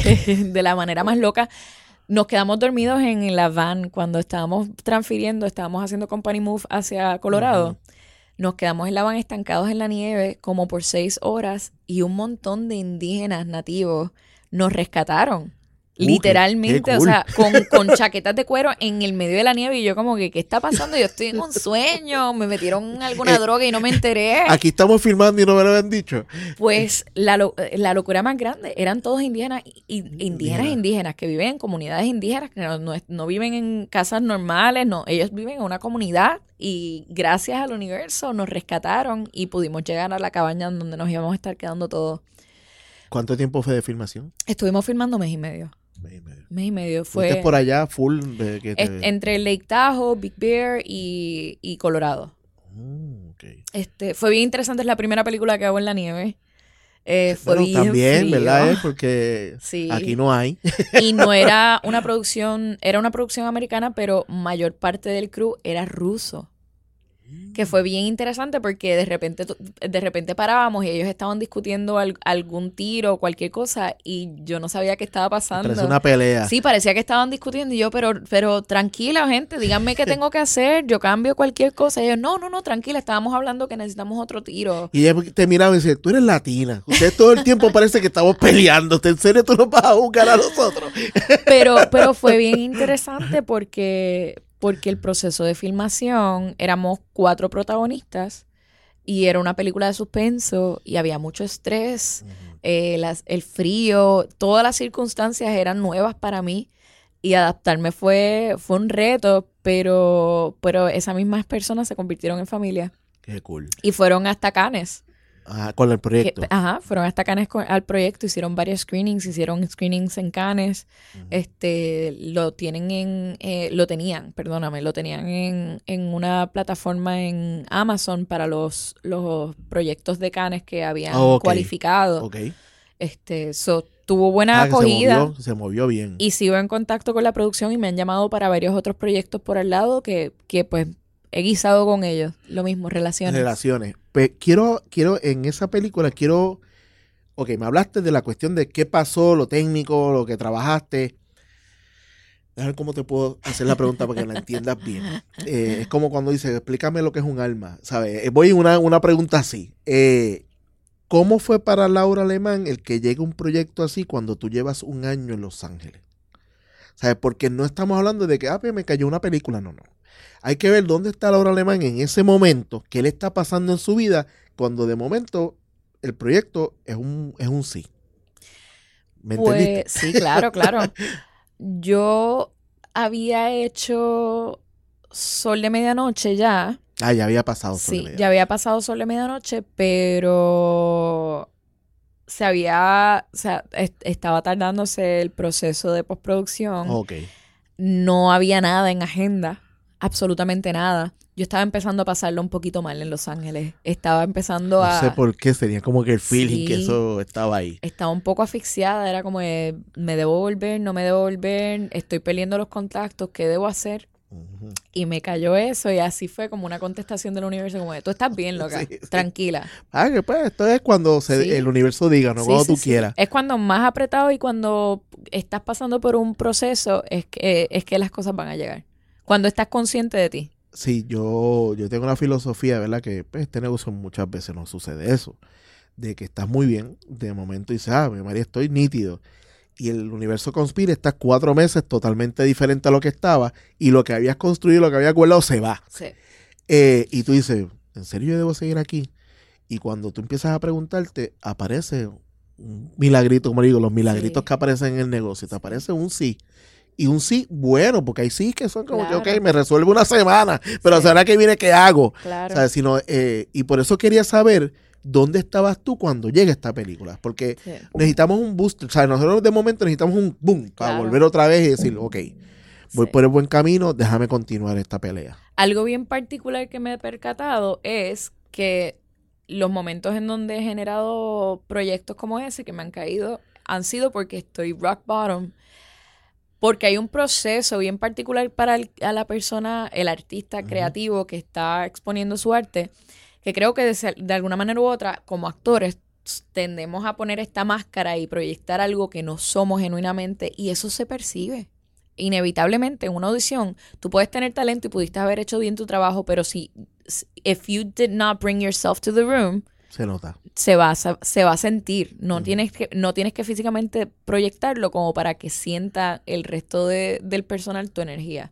de la manera más loca. Nos quedamos dormidos en la van cuando estábamos transfiriendo, estábamos haciendo company move hacia Colorado. Uh-huh. Nos quedamos en la van estancados en la nieve como por seis horas y un montón de indígenas nativos nos rescataron. Uh, literalmente, qué, qué cool. O sea, con, con chaquetas de cuero en el medio de la nieve y yo como que, ¿qué está pasando? Yo estoy en un sueño, me metieron alguna eh, droga y no me enteré. Aquí estamos filmando y no me lo habían dicho. Pues la, lo, la locura más grande, eran todos indígenas, y, indígenas, yeah. indígenas, que viven en comunidades indígenas, que no, no, no viven en casas normales, no, ellos viven en una comunidad y gracias al universo nos rescataron y pudimos llegar a la cabaña donde nos íbamos a estar quedando todos. ¿Cuánto tiempo fue de filmación? Estuvimos filmando mes y medio. Mes y medio. Mes y medio. Fue ¿Fuiste por allá full? De que te... es, entre Lake Tahoe, Big Bear y, y Colorado. Mm, okay. Este, fue bien interesante, es la primera película que hago en la nieve. Eh, fue bueno, bien también, frío. ¿verdad? Eh? Porque sí. aquí no hay. Y no era una producción, era una producción americana, pero mayor parte del crew era ruso. Que fue bien interesante porque de repente de repente parábamos y ellos estaban discutiendo al, algún tiro o cualquier cosa y yo no sabía qué estaba pasando. Parecía una pelea. Sí, parecía que estaban discutiendo y yo, pero pero tranquila, gente, díganme qué tengo que hacer, yo cambio cualquier cosa. Y ellos, no, no, no, tranquila, estábamos hablando que necesitamos otro tiro. Y ella te miraba y decía, tú eres latina, usted todo el tiempo parece que estamos peleando, ¿en serio tú nos vas a buscar a nosotros? Pero, pero fue bien interesante porque... porque el proceso de filmación, éramos cuatro protagonistas y era una película de suspenso y había mucho estrés, uh-huh. eh, las, el frío, todas las circunstancias eran nuevas para mí y adaptarme fue, fue un reto, pero, pero esas mismas personas se convirtieron en familia. Qué cool. Y fueron hasta Cannes. Ajá, con el proyecto. Que, ajá, fueron hasta Cannes con, al proyecto, hicieron varios screenings, hicieron screenings en Cannes, uh-huh. este, lo tienen en, eh, lo tenían, perdóname, lo tenían en, en una plataforma en Amazon para los, los proyectos de Cannes que habían oh, okay. cualificado. Okay. Este, so, tuvo buena ah, acogida. Se movió, se movió bien. Y sigo en contacto con la producción y me han llamado para varios otros proyectos por al lado que, que pues he guisado con ellos. Lo mismo, relaciones. Relaciones. Pues quiero, quiero, en esa película quiero, ok, me hablaste de la cuestión de qué pasó, lo técnico, lo que trabajaste. A ver cómo te puedo hacer la pregunta para que la entiendas bien. Eh, es como cuando dice, explícame lo que es un alma, ¿sabes? Voy a una, una pregunta así. Eh, ¿Cómo fue para Laura Alemán el que llegue un proyecto así cuando tú llevas un año en Los Ángeles? ¿Sabes? Porque no estamos hablando de que, ah, me cayó una película, no, no. Hay que ver dónde está Laura Alemán en ese momento, qué le está pasando en su vida, cuando de momento el proyecto es un, es un sí. ¿Me pues, entendiste? Sí, claro, claro. Yo había hecho Sol de Medianoche ya. Ah, ya había pasado Sol sí, de Medianoche. ya había pasado Sol de Medianoche, pero se había, o sea, est- estaba tardándose el proceso de postproducción. Ok. No había nada en agenda. Absolutamente nada. Yo estaba empezando a pasarlo un poquito mal en Los Ángeles. Estaba empezando no a... No sé por qué, sería como que el feeling Sí, que eso estaba ahí. Estaba un poco asfixiada, era como de, ¿me debo volver? ¿No me debo volver? Estoy perdiendo los contactos, ¿qué debo hacer? Uh-huh. Y me cayó eso y así fue como una contestación del universo, como de, tú estás bien, loca, sí, sí. tranquila. Ah, que pues esto es cuando se, sí. el universo diga, no sí, cuando sí, tú sí. quieras. Es cuando más apretado y cuando estás pasando por un proceso es que, es que las cosas van a llegar. Cuando estás consciente de ti. Sí, yo, yo tengo una filosofía, ¿verdad? Que pues, este negocio muchas veces no sucede eso. De que estás muy bien, de momento dices, ah, mi María, estoy nítido. Y el universo conspira, estás cuatro meses totalmente diferente a lo que estaba. Y lo que habías construido, lo que habías guardado, se va. Sí. Eh, y tú dices, ¿en serio yo debo seguir aquí? Y cuando tú empiezas a preguntarte, aparece un milagrito, como digo, los milagritos sí. que aparecen en el negocio. Te aparece un sí. Y un sí bueno, porque hay sí que son como claro. que, ok, me resuelve una semana, pero sí. la semana que viene, ¿qué hago? Claro. ¿Sabes? Sino, eh, y por eso quería saber dónde estabas tú cuando llegue esta película, porque sí. necesitamos un boost, o sea, nosotros de momento necesitamos un boom para claro. volver otra vez y decir, ok, voy sí. por el buen camino, déjame continuar esta pelea. Algo bien particular que me he percatado es que los momentos en donde he generado proyectos como ese que me han caído han sido porque estoy rock bottom. Porque hay un proceso bien particular para el, a la persona, el artista uh-huh. creativo que está exponiendo su arte, que creo que de, de alguna manera u otra, como actores, tendemos a poner esta máscara y proyectar algo que no somos genuinamente, y eso se percibe. Inevitablemente, en una audición, tú puedes tener talento y pudiste haber hecho bien tu trabajo, pero si, if you did not bring yourself to the room, se nota. Se va, a, se va a sentir. No, uh-huh. tienes que, no tienes que físicamente proyectarlo como para que sienta el resto de, del personal tu energía.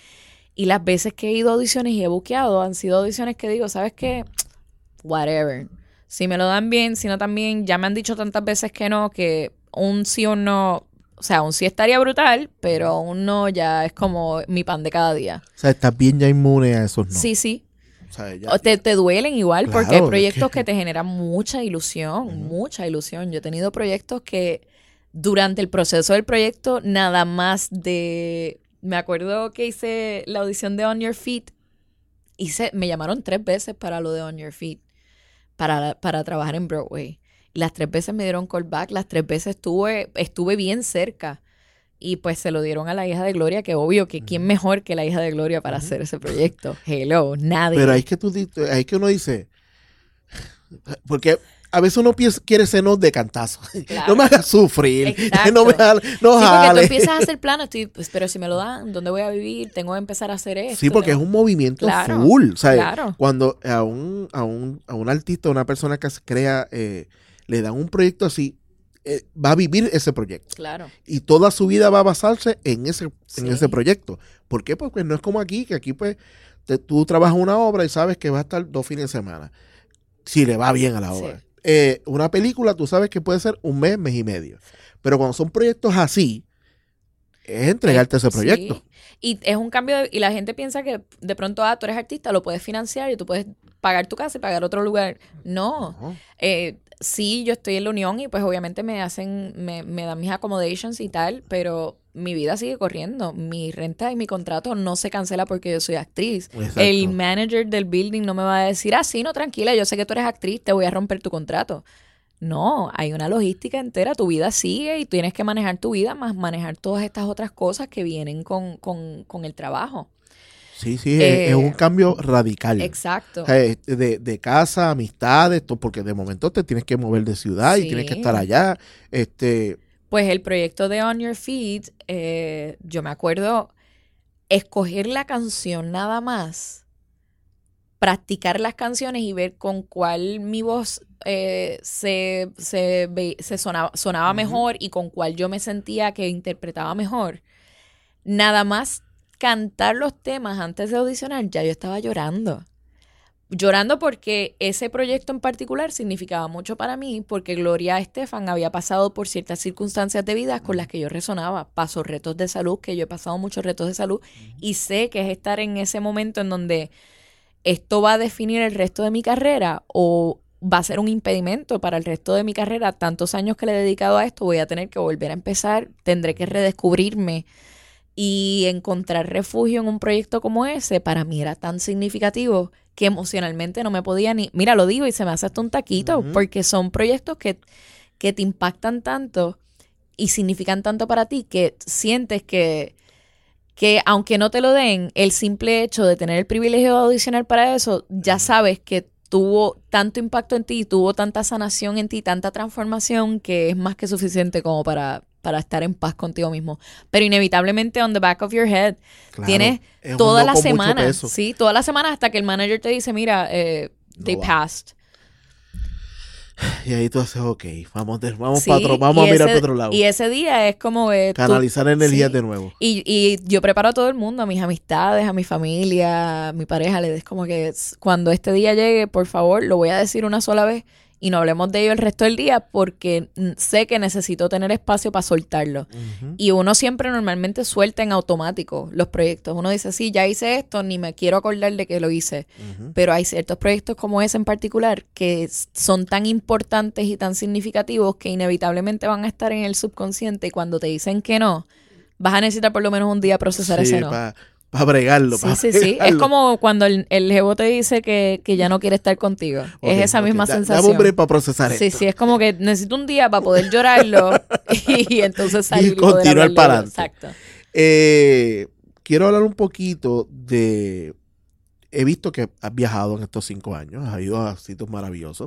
Y las veces que he ido a audiciones y he buqueado han sido audiciones que digo, ¿sabes qué? Whatever. Si me lo dan bien, si no también, ya me han dicho tantas veces que no, que un sí o un no, o sea, un sí estaría brutal, pero un no ya es como mi pan de cada día. O sea, estás bien ya inmune a esos no. Sí, sí. O sea, ya, o te, te duelen igual claro, porque hay proyectos que... que te generan mucha ilusión, uh-huh. mucha ilusión. Yo he tenido proyectos que durante el proceso del proyecto, nada más de... Me acuerdo que hice la audición de On Your Feet. Hice, me llamaron tres veces para lo de On Your Feet, para, para trabajar en Broadway. Las tres veces me dieron callback, las tres veces estuve, estuve bien cerca. Y pues se lo dieron a la hija de Gloria, que obvio que quién mejor que la hija de Gloria para uh-huh. hacer ese proyecto. Hello, nadie. Pero ahí es que tú, ahí es que uno dice, porque a veces uno piensa, quiere sernos de cantazo. Claro. No me hagas sufrir. Exacto. No me jale, no sí, jale. porque tú empiezas a hacer planes, tú, pues, pero si me lo dan, ¿dónde voy a vivir? Tengo que empezar a hacer esto. Sí, porque tengo... es un movimiento claro, full. O sea, claro. Cuando a un, a un, a un artista, a una persona que se crea, eh, le dan un proyecto así, Eh, va a vivir ese proyecto. Claro. Y toda su vida va a basarse en ese, sí. en ese proyecto. ¿Por qué? Porque no es como aquí, que aquí pues te, tú trabajas una obra y sabes que va a estar dos fines de semana. Si le va bien a la obra. Sí. Eh, una película tú sabes que puede ser un mes, mes y medio. Pero cuando son proyectos así, es entregarte eh, ese proyecto. Sí. Y es un cambio, de, y la gente piensa que de pronto, ah, tú eres artista, lo puedes financiar y tú puedes pagar tu casa y pagar otro lugar. No. No. Eh, sí, yo estoy en la unión y pues obviamente me hacen, me, me dan mis accommodations y tal, pero mi vida sigue corriendo. Mi renta y mi contrato no se cancela porque yo soy actriz. Exacto. El manager del building no me va a decir, ah, sí, no, tranquila, yo sé que tú eres actriz, te voy a romper tu contrato. No, hay una logística entera, tu vida sigue y tienes que manejar tu vida más manejar todas estas otras cosas que vienen con, con, con el trabajo. Sí, sí, Eh, es, es un cambio radical. Exacto. O sea, es de, de casa, amistades, todo, porque de momento te tienes que mover de ciudad y Sí. tienes que estar allá. Este, Pues el proyecto de On Your Feet, eh, yo me acuerdo escoger la canción nada más, practicar las canciones y ver con cuál mi voz eh, se, se, ve- se sonaba, sonaba Ujú. mejor y con cuál yo me sentía que interpretaba mejor. Nada más cantar los temas antes de audicionar, ya yo estaba llorando. Llorando porque ese proyecto en particular significaba mucho para mí, porque Gloria Estefan había pasado por ciertas circunstancias de vida con las que yo resonaba. Pasó retos de salud, que yo he pasado muchos retos de salud, y sé que es estar en ese momento en donde esto va a definir el resto de mi carrera o va a ser un impedimento para el resto de mi carrera. Tantos años que le he dedicado a esto, voy a tener que volver a empezar, tendré que redescubrirme. Y encontrar refugio en un proyecto como ese para mí era tan significativo que emocionalmente no me podía ni... Mira, lo digo y se me hace hasta un taquito, Ujú. porque son proyectos que, que te impactan tanto y significan tanto para ti que sientes que, que aunque no te lo den, el simple hecho de tener el privilegio de audicionar para eso, ya sabes que tuvo tanto impacto en ti, tuvo tanta sanación en ti, tanta transformación, que es más que suficiente como para, para estar en paz contigo mismo. Pero inevitablemente, on the back of your head, claro, tienes es un toda no la con mucho semana, peso. sí, toda la semana hasta que el manager te dice, mira, eh, No they va. passed. Y ahí tú haces, ok, vamos, de- vamos, Sí, para otro, vamos y a mirar ese- para otro lado. Y ese día es como que tú- Canalizar energías sí. de nuevo. Y, y yo preparo a todo el mundo, a mis amistades, a mi familia, a mi pareja, les es como que s- cuando este día llegue, por favor, lo voy a decir una sola vez y no hablemos de ello el resto del día porque mm, sé que necesito tener espacio para soltarlo. Ujú. Y uno siempre normalmente suelta en automático los proyectos. Uno dice, sí, ya hice esto, ni me quiero acordar de que lo hice. Ujú. Pero hay ciertos proyectos como ese en particular que s- son tan importantes y tan significativos que inevitablemente van a estar en el subconsciente y cuando te dicen que no, vas a necesitar por lo menos un día procesar Sí, ese no. para bregarlo. Sí, pa sí, sí. Es bregarlo. como cuando el, el jevo te dice que, que ya no quiere estar contigo. Ok, es esa ok, misma da- Dame sensación. un break para procesar Sí, esto. sí, es como que necesito un día para poder llorarlo y, entonces salir y, poder continuar hablar para de ello. adelante. Exacto. Eh, quiero hablar un poquito de... He visto que has viajado en estos cinco años, has ido a sitios maravillosos,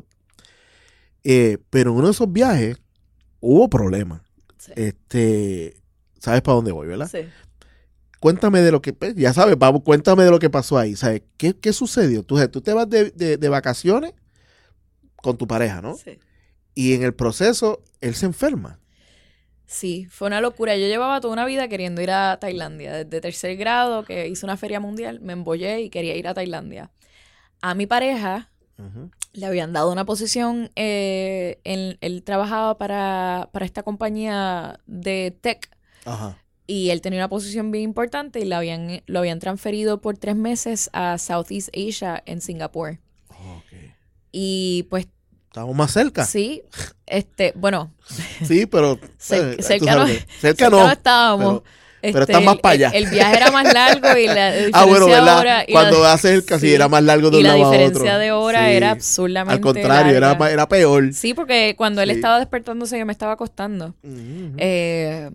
eh, pero en uno de esos viajes hubo problemas. Sí. Este, ¿sabes para dónde voy, verdad? Sí. Cuéntame de lo que, pues, ya sabes, vamos, cuéntame de lo que pasó ahí. ¿Sabes? ¿Qué, qué sucedió? Tú, tú te vas de, de- de vacaciones con tu pareja, ¿no? Sí. Y en el proceso, él se enferma. Sí, fue una locura. Yo llevaba toda una vida queriendo ir a Tailandia. Desde tercer grado, que hice una feria mundial, me embollé y quería ir a Tailandia. A mi pareja Ujú. le habían dado una posición, eh, en- él trabajaba para, para esta compañía de tech Ajá. y él tenía una posición bien importante y la habían, lo habían transferido por tres meses a Southeast Asia en Singapur. Ok. Y pues Estamos más cerca. sí, este, bueno, Sí, pero... cer- eh, tú cerca, sabes no, que- cerca cerca no. no estábamos. pero- pero está el- más pa' el- allá. El, viaje era más largo y la diferencia Ah, bueno, de ¿verdad? hora... y Cuando la, haces el casi sí, era más largo de y un la lado a otro. diferencia de hora Sí. era absurdamente Al contrario, era, larga. ma- era peor. Sí, porque cuando él Sí. estaba despertándose yo me estaba acostando. Ujú. Eh,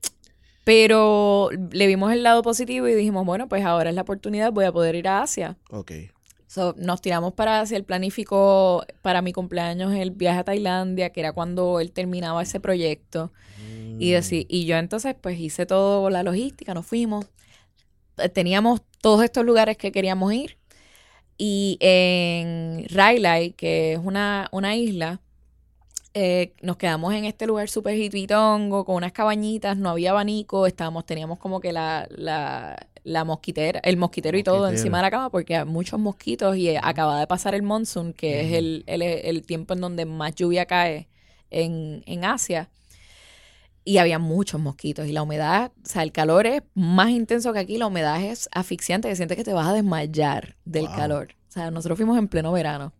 pero le vimos el lado positivo y dijimos, bueno, pues ahora es la oportunidad, voy a poder ir a Asia. Ok. So, nos tiramos para Asia, él planificó para mi cumpleaños el viaje a Tailandia, que era cuando él terminaba ese proyecto. Y, así, y yo entonces pues hice toda la logística, nos fuimos. Eh, Teníamos todos estos lugares que queríamos ir. Y en Railay, que es una, una isla, eh, nos quedamos en este lugar súper hititongo, con unas cabañitas, no había abanico, estábamos, teníamos como que la, la, la mosquitera, el mosquitero y todo Mosquitero. encima de la cama, porque hay muchos mosquitos y eh, acaba de pasar el monsoon, que es Ujú. el, el, el tiempo en donde más lluvia cae en, en Asia. Y había muchos mosquitos y la humedad, o sea, el calor es más intenso que aquí, la humedad es asfixiante, que sientes que te vas a desmayar del Wow. calor. O sea, nosotros fuimos en pleno verano.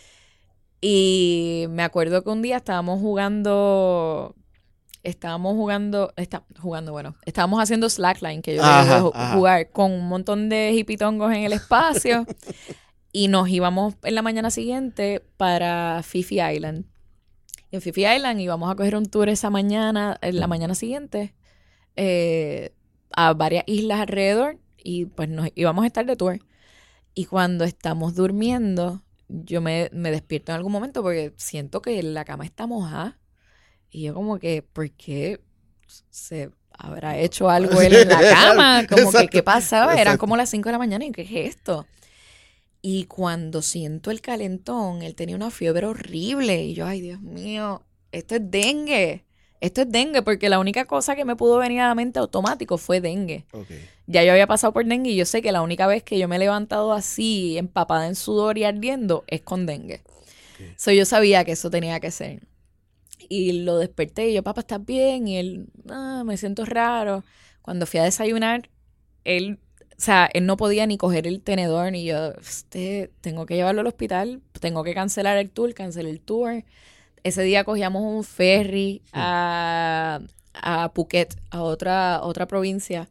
Y me acuerdo que un día estábamos jugando... Estábamos jugando... Está, jugando, bueno. Estábamos haciendo slackline, que yo Ajá, le ajá. jugar con un montón de hipitongos en el espacio. Y nos íbamos en la mañana siguiente para Fifi Island. Y en Fifi Island íbamos a coger un tour esa mañana, en la mañana siguiente, eh, a varias islas alrededor. Y pues nos íbamos a estar de tour. Y cuando estamos durmiendo, yo me, me despierto en algún momento porque siento que la cama está mojada. Y yo como que, ¿por qué se habrá hecho algo él en la cama? Como Exacto, que, ¿qué pasaba? Eran exacto. como las cinco de la mañana y ¿qué es esto? Y cuando siento el calentón, él tenía una fiebre horrible. Y yo, ay, Dios mío, esto es dengue. Esto es dengue, porque la única cosa que me pudo venir a la mente automático fue dengue. Okay. Ya yo había pasado por dengue y yo sé que la única vez que yo me he levantado así, empapada en sudor y ardiendo, es con dengue. Okay. So yo sabía que eso tenía que ser. Y lo desperté y yo, papá, ¿estás bien? Y él, ah, me siento raro. Cuando fui a desayunar, él... O sea, él no podía ni coger el tenedor, ni yo, este, tengo que llevarlo al hospital, tengo que cancelar el tour, cancelé el tour. Ese día cogíamos un ferry a, a Phuket, a otra, otra provincia,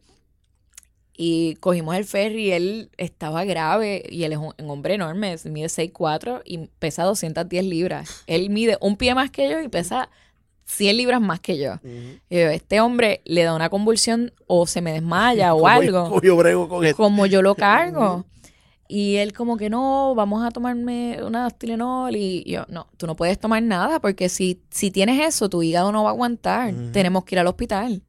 y cogimos el ferry y él estaba grave, y él es un, un hombre enorme, mide seis cuatro y pesa doscientas diez libras. Él mide un pie más que yo y pesa cien libras más que yo. Uh-huh. Y yo, este hombre le da una convulsión o se me desmaya o ¿Cómo, algo. ¿Cómo yo brego con esto? Como yo lo cargo. Y él como que no, vamos a tomarme una Tylenol. Y yo, no, tú no puedes tomar nada porque si, si tienes eso, tu hígado no va a aguantar. Uh-huh. Tenemos que ir al hospital.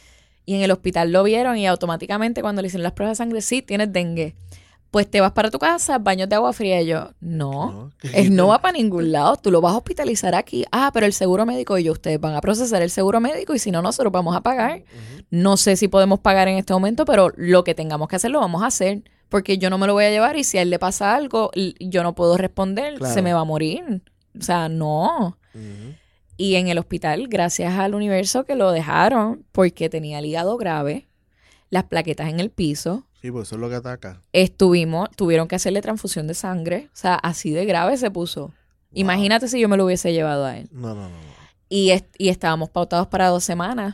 Y en el hospital lo vieron y automáticamente cuando le hicieron las pruebas de sangre, sí, tienes dengue. Pues te vas para tu casa, baños de agua fría. Y yo, no, No, él no va para ningún lado. Tú lo vas a hospitalizar aquí. Ah, pero el seguro médico. Y yo, ustedes van a procesar el seguro médico y si no, nosotros vamos a pagar. Uh-huh. No sé si podemos pagar en este momento, pero lo que tengamos que hacer lo vamos a hacer. Porque yo no me lo voy a llevar y si a él le pasa algo, yo no puedo responder, Claro. se me va a morir. O sea, no. Uh-huh. Y en el hospital, gracias al universo que lo dejaron, porque tenía el hígado grave, las plaquetas en el piso. Sí, pues eso es lo que ataca. Estuvimos, tuvieron que hacerle transfusión de sangre. O sea, así de grave se puso. Wow. Imagínate si yo me lo hubiese llevado a él. No, no, no. no. Y, est- y estábamos pautados para dos semanas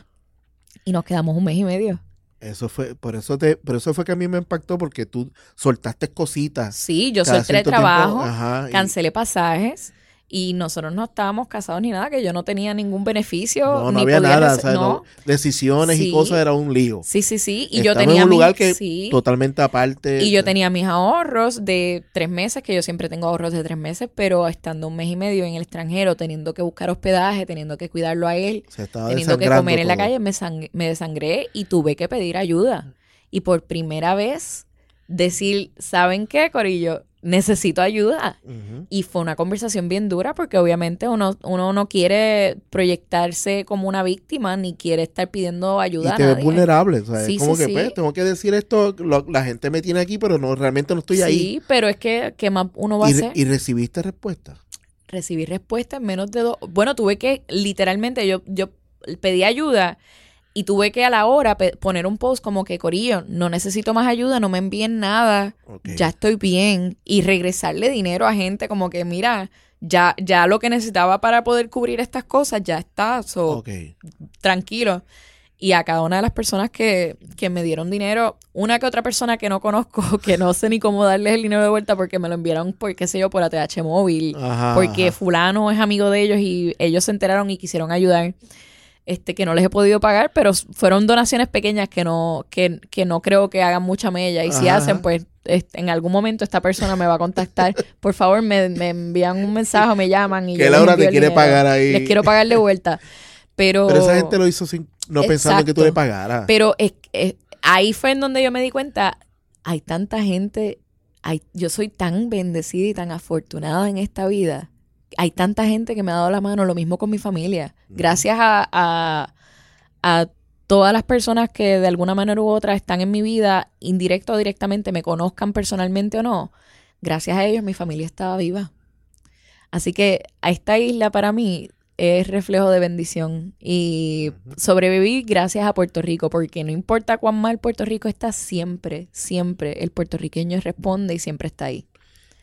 y nos quedamos un mes y medio. Eso fue, por eso te, por eso fue que a mí me impactó, porque tú soltaste cositas. Sí, yo cada solté cierto trabajo, tiempo, ajá, y- cancelé pasajes y nosotros no estábamos casados ni nada, que yo no tenía ningún beneficio. No, no ni había podía nada, rece- o sea, no. no, decisiones Sí. y cosas era un lío. Sí, sí, sí. Y Estamos yo tenía en un mis- lugar que sí. totalmente aparte. Y yo tenía mis ahorros de tres meses, que yo siempre tengo ahorros de tres meses, pero estando un mes y medio en el extranjero, teniendo que buscar hospedaje, teniendo que cuidarlo a él, Se estaba teniendo que desangrando comer en la todo. calle, me, sang- me desangré y tuve que pedir ayuda. Y por primera vez decir, ¿saben qué, corillo? Necesito ayuda. Ujú. Y fue una conversación bien dura porque obviamente uno, uno no quiere proyectarse como una víctima ni quiere estar pidiendo ayuda Y te a ves nadie. vulnerable, o sea, Sí, es como sí, que sí. pues tengo que decir esto, lo- la gente me tiene aquí, pero no realmente no estoy ahí. Sí, pero es que ¿qué más uno va a Y, re- hacer? y recibiste respuesta. Recibí respuesta en menos de dos... Bueno, tuve que, literalmente, yo, yo pedí ayuda y tuve que a la hora pe- poner un post como que, corillo, no necesito más ayuda, no me envíen nada, Ok. ya estoy bien. Y regresarle dinero a gente como que, mira, ya, ya lo que necesitaba para poder cubrir estas cosas ya está, so, Ok. tranquilo. Y a cada una de las personas que, que me dieron dinero, una que otra persona que no conozco, que no sé ni cómo darles el dinero de vuelta porque me lo enviaron por, qué sé yo, por A T H móvil, Ajá, porque ajá. fulano es amigo de ellos y ellos se enteraron y quisieron ayudar, este que no les he podido pagar, pero fueron donaciones pequeñas que no, que, que no creo que hagan mucha mella. Y si Ajá. hacen, pues este, en algún momento esta persona me va a contactar. Por favor, me, me envían un mensaje o me llaman y Que yo les Laura envío te el quiere dinero. pagar ahí. Les quiero pagar de vuelta. Pero, Pero esa gente lo hizo sin, no pensando en que tú le Exacto. pagaras. pero es, es- ahí fue en donde yo me di cuenta, hay tanta gente, hay, yo soy tan bendecida y tan afortunada en esta vida. Hay tanta gente que me ha dado la mano, lo mismo con mi familia. Gracias a, a, a todas las personas que de alguna manera u otra están en mi vida, indirecto o directamente, me conozcan personalmente o no. Gracias a ellos mi familia estaba viva. Así que a esta isla para mí es reflejo de bendición y sobreviví gracias a Puerto Rico, porque no importa cuán mal Puerto Rico está, siempre, siempre el puertorriqueño responde y siempre está ahí.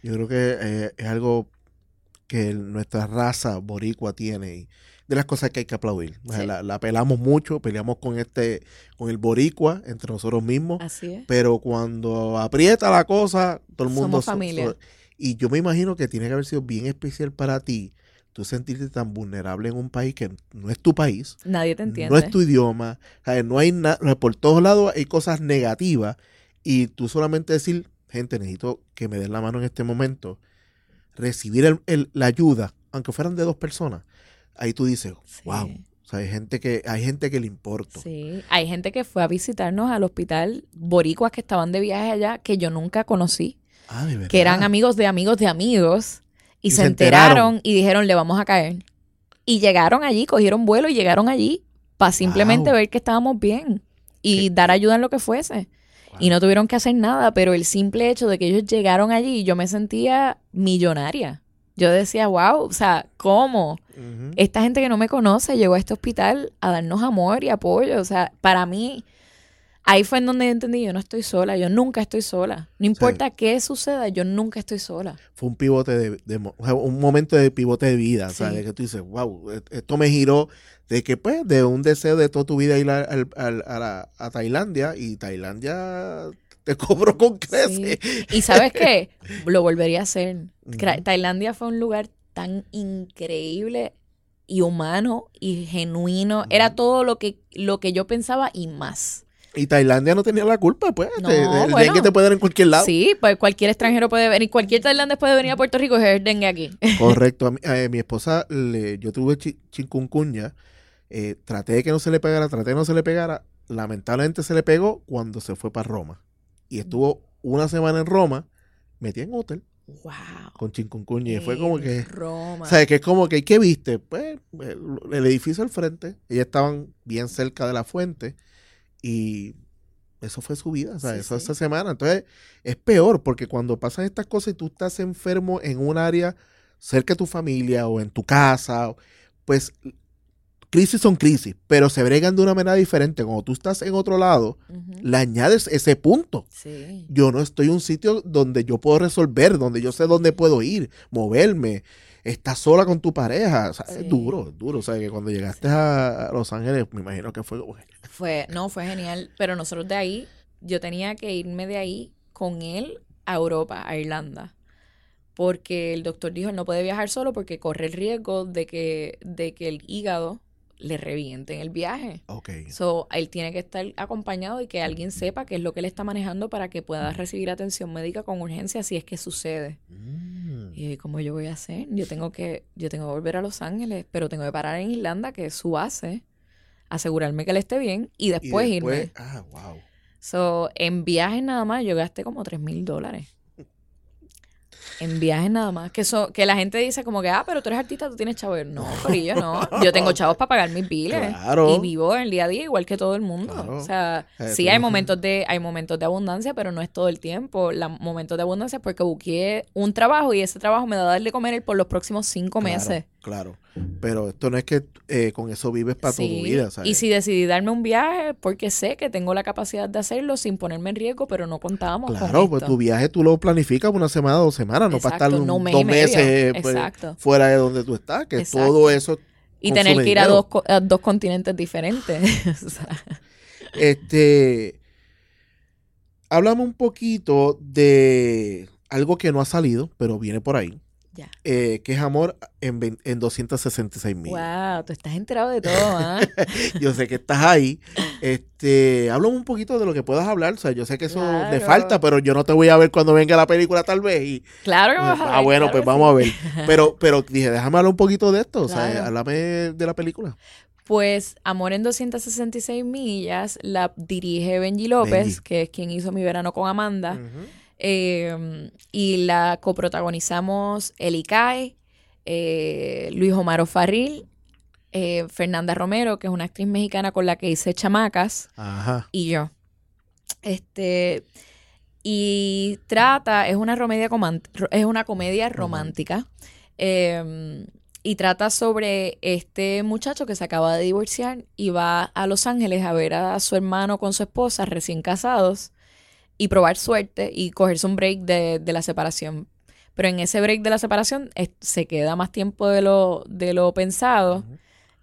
Yo creo que eh, es algo que nuestra raza boricua tiene y de las cosas que hay que aplaudir. Sí. La, la pelamos mucho, peleamos con este, con el boricua entre nosotros mismos, Así es. pero cuando aprieta la cosa, todo el mundo... Somos familia. So, so, y yo me imagino que tiene que haber sido bien especial para ti tú sentirte tan vulnerable en un país que no es tu país. Nadie te entiende. No es tu idioma. ¿Sabes? No hay nada, por todos lados hay cosas negativas y tú solamente decir, gente, necesito que me den la mano en este momento, recibir el, el, la ayuda, aunque fueran de dos personas, ahí tú dices, Sí. wow, o sea, hay gente que, hay gente que le importa. Sí, hay gente que fue a visitarnos al hospital, boricuas que estaban de viaje allá, que yo nunca conocí, Ah, de verdad. que eran amigos de amigos de amigos, y, Y se, se enteraron, enteraron. y dijeron, le vamos a caer. Y llegaron allí, cogieron vuelo y llegaron allí para simplemente Wow. ver que estábamos bien y Qué- dar ayuda en lo que fuese. Wow. Y no tuvieron que hacer nada, pero el simple hecho de que ellos llegaron allí, yo me sentía millonaria. Yo decía, wow, o sea, ¿cómo? Ujú. Esta gente que no me conoce llegó a este hospital a darnos amor y apoyo. O sea, para mí, ahí fue en donde entendí, yo no estoy sola, yo nunca estoy sola. No importa qué suceda, yo nunca estoy sola. Fue un pivote de, de mo- o sea, un momento de pivote de vida, Sí. ¿sabes? Que tú dices, wow, e- esto me giró de que, pues, de un deseo de toda tu vida ir a, al- al- a, la- a Tailandia y Tailandia te cobró con creces. Sí. Y ¿sabes qué? Lo volvería a hacer. Cra- Ujú. Tailandia fue un lugar tan increíble y humano y genuino. Ujú. Era todo lo que, lo que yo pensaba y más. Y Tailandia no tenía la culpa, pues. No, de- del bueno. dengue te puede dar en cualquier lado. Sí, pues cualquier extranjero puede venir, cualquier tailandés puede venir a Puerto Rico y coger dengue aquí. Correcto. A mi, a mi esposa, le, yo tuve chi- chikungunya, eh, traté de que no se le pegara, traté de que no se le pegara. Lamentablemente se le pegó cuando se fue para Roma. Y estuvo una semana en Roma, metí en hotel Wow. con chikungunya. Y fue como que... Roma. ¿Sabes? Que es como que, ¿qué viste? Pues el, el edificio al frente, ellas estaban bien cerca de la fuente y eso fue su vida, ¿sabes? Sí, Eso sí. esa semana. Entonces es peor porque cuando pasan estas cosas y tú estás enfermo en un área cerca de tu familia o en tu casa, pues crisis son crisis, pero se bregan de una manera diferente. Cuando tú estás en otro lado, Ujú. le añades ese punto. Sí. Yo no estoy en un sitio donde yo puedo resolver, donde yo sé dónde puedo ir, moverme. Estás sola con tu pareja. O sea, Sí. es duro, es duro. O sea, que cuando llegaste a Los Ángeles, me imagino que fue... como que- Fue, no, fue genial. Pero nosotros de ahí, yo tenía que irme de ahí con él a Europa, a Irlanda. Porque el doctor dijo, él no puede viajar solo porque corre el riesgo de que, de que el hígado le reviente en el viaje. Ok. So, él tiene que estar acompañado y que alguien sepa qué es lo que él está manejando para que pueda recibir atención médica con urgencia si es que sucede. Mm. Y ¿cómo yo voy a hacer? Yo tengo que, yo tengo que volver a Los Ángeles, pero tengo que parar en Irlanda, que es su base, asegurarme que él esté bien y Y después, después, irme. ah, wow. So, en viajes nada más yo gasté como tres mil dólares. En viajes nada más. Que, so, que la gente dice como que, ah, pero tú eres artista, tú tienes chavos. No, corillo, no. Yo tengo chavos para pagar mis biles. Claro. Y vivo en el día a día igual que todo el mundo. Claro. O sea, Eh, sí tú hay no- momentos de hay momentos de abundancia, pero no es todo el tiempo. Los momentos de abundancia es porque busqué un trabajo y ese trabajo me da a dar de comer por los próximos cinco Claro, meses. Claro. Pero esto no es que eh, con eso vives para Sí, tu vida, ¿sabes? y si decidí darme un viaje, porque sé que tengo la capacidad de hacerlo sin ponerme en riesgo, pero no contábamos con Claro, esto. pues tu viaje tú lo planificas por una semana, dos semanas, no para Exacto, estar un- no mes dos y medio. meses pues, Exacto. fuera de donde tú estás, que Exacto. todo eso Y consume tener que ir a dinero. dos, co- a dos continentes diferentes. O sea, Este, háblame un poquito de algo que no ha salido, pero viene por ahí, ya. eh, que es Amor en, vein- en doscientas sesenta y seis millas. Wow, tú estás enterado de todo, ¿ah? Yo sé que estás ahí. Este, háblame un poquito de lo que puedas hablar. O sea, yo sé que eso Claro. le falta, pero yo no te voy a ver cuando venga la película tal vez. Y, Claro que me vas a ver, ah, bueno, claro pues que vamos sí. a ver. Pero, pero dije, déjame hablar un poquito de esto. O sea, Claro. háblame de la película. Pues Amor en doscientas sesenta y seis millas la dirige Benji López, Benji. que es quien hizo Mi Verano con Amanda. Ujú. Eh, y la coprotagonizamos Eli Kai, eh, Luis Omar Farril, eh, Fernanda Romero, que es una actriz mexicana con la que hice Chamacas, Ajá. y yo. Este, y trata, es una comedia, comant- es una comedia romántica. eh, y trata sobre este muchacho que se acaba de divorciar y va a Los Ángeles a ver a su hermano con su esposa recién casados y probar suerte y cogerse un break de, de la separación. Pero en ese break de la separación es, se queda más tiempo de lo, de lo pensado. Uh-huh.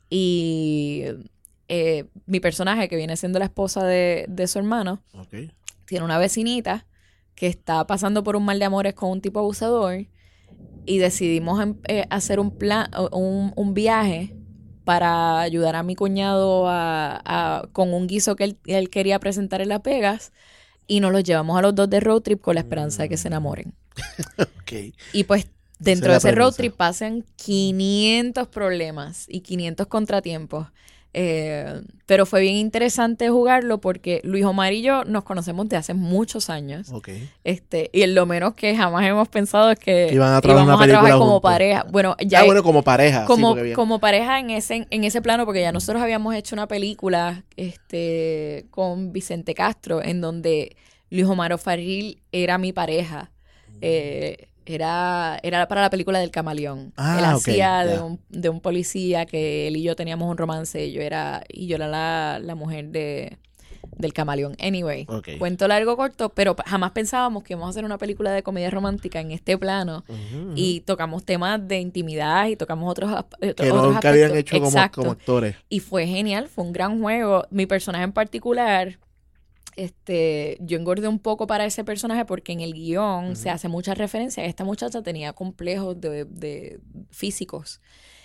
Y eh, mi personaje, que viene siendo la esposa de, de su hermano, okay. tiene una vecinita que está pasando por un mal de amores con un tipo abusador. Y decidimos eh, hacer un plan, un, un viaje para ayudar a mi cuñado a, a, con un guiso que él, él quería presentar en Las Vegas, y nos los llevamos a los dos de road trip con la esperanza de que se enamoren. Okay. Y pues dentro de ese road trip pasan quinientos problemas y quinientos contratiempos. Eh, pero fue bien interesante jugarlo porque Luis Omar y yo nos conocemos de hace muchos años. Okay. Este, y lo menos que jamás hemos pensado es que, que iban a trabajar, íbamos una a trabajar como juntos. pareja. Bueno, ya ah, bueno, como pareja. Como, sí, como pareja en ese, en ese plano, porque ya nosotros habíamos hecho una película este, con Vicente Castro, en donde Luis Omar Farril era mi pareja. Eh, Era, era para la película del Camaleón. Ah, él okay, hacía de, yeah. un, de un policía que él y yo teníamos un romance. Y yo era, y yo era la, la mujer de, del Camaleón. Anyway, okay. Cuento largo corto, pero jamás pensábamos que íbamos a hacer una película de comedia romántica en este plano. Uh-huh, uh-huh. Y tocamos temas de intimidad y tocamos otros, otros que no, aspectos. Que habían hecho como, como actores. Y fue genial, fue un gran juego. Mi personaje en particular... Este, yo engordé un poco para ese personaje porque en el guión uh-huh. se hace mucha referencia a que esta muchacha tenía complejos de, de físicos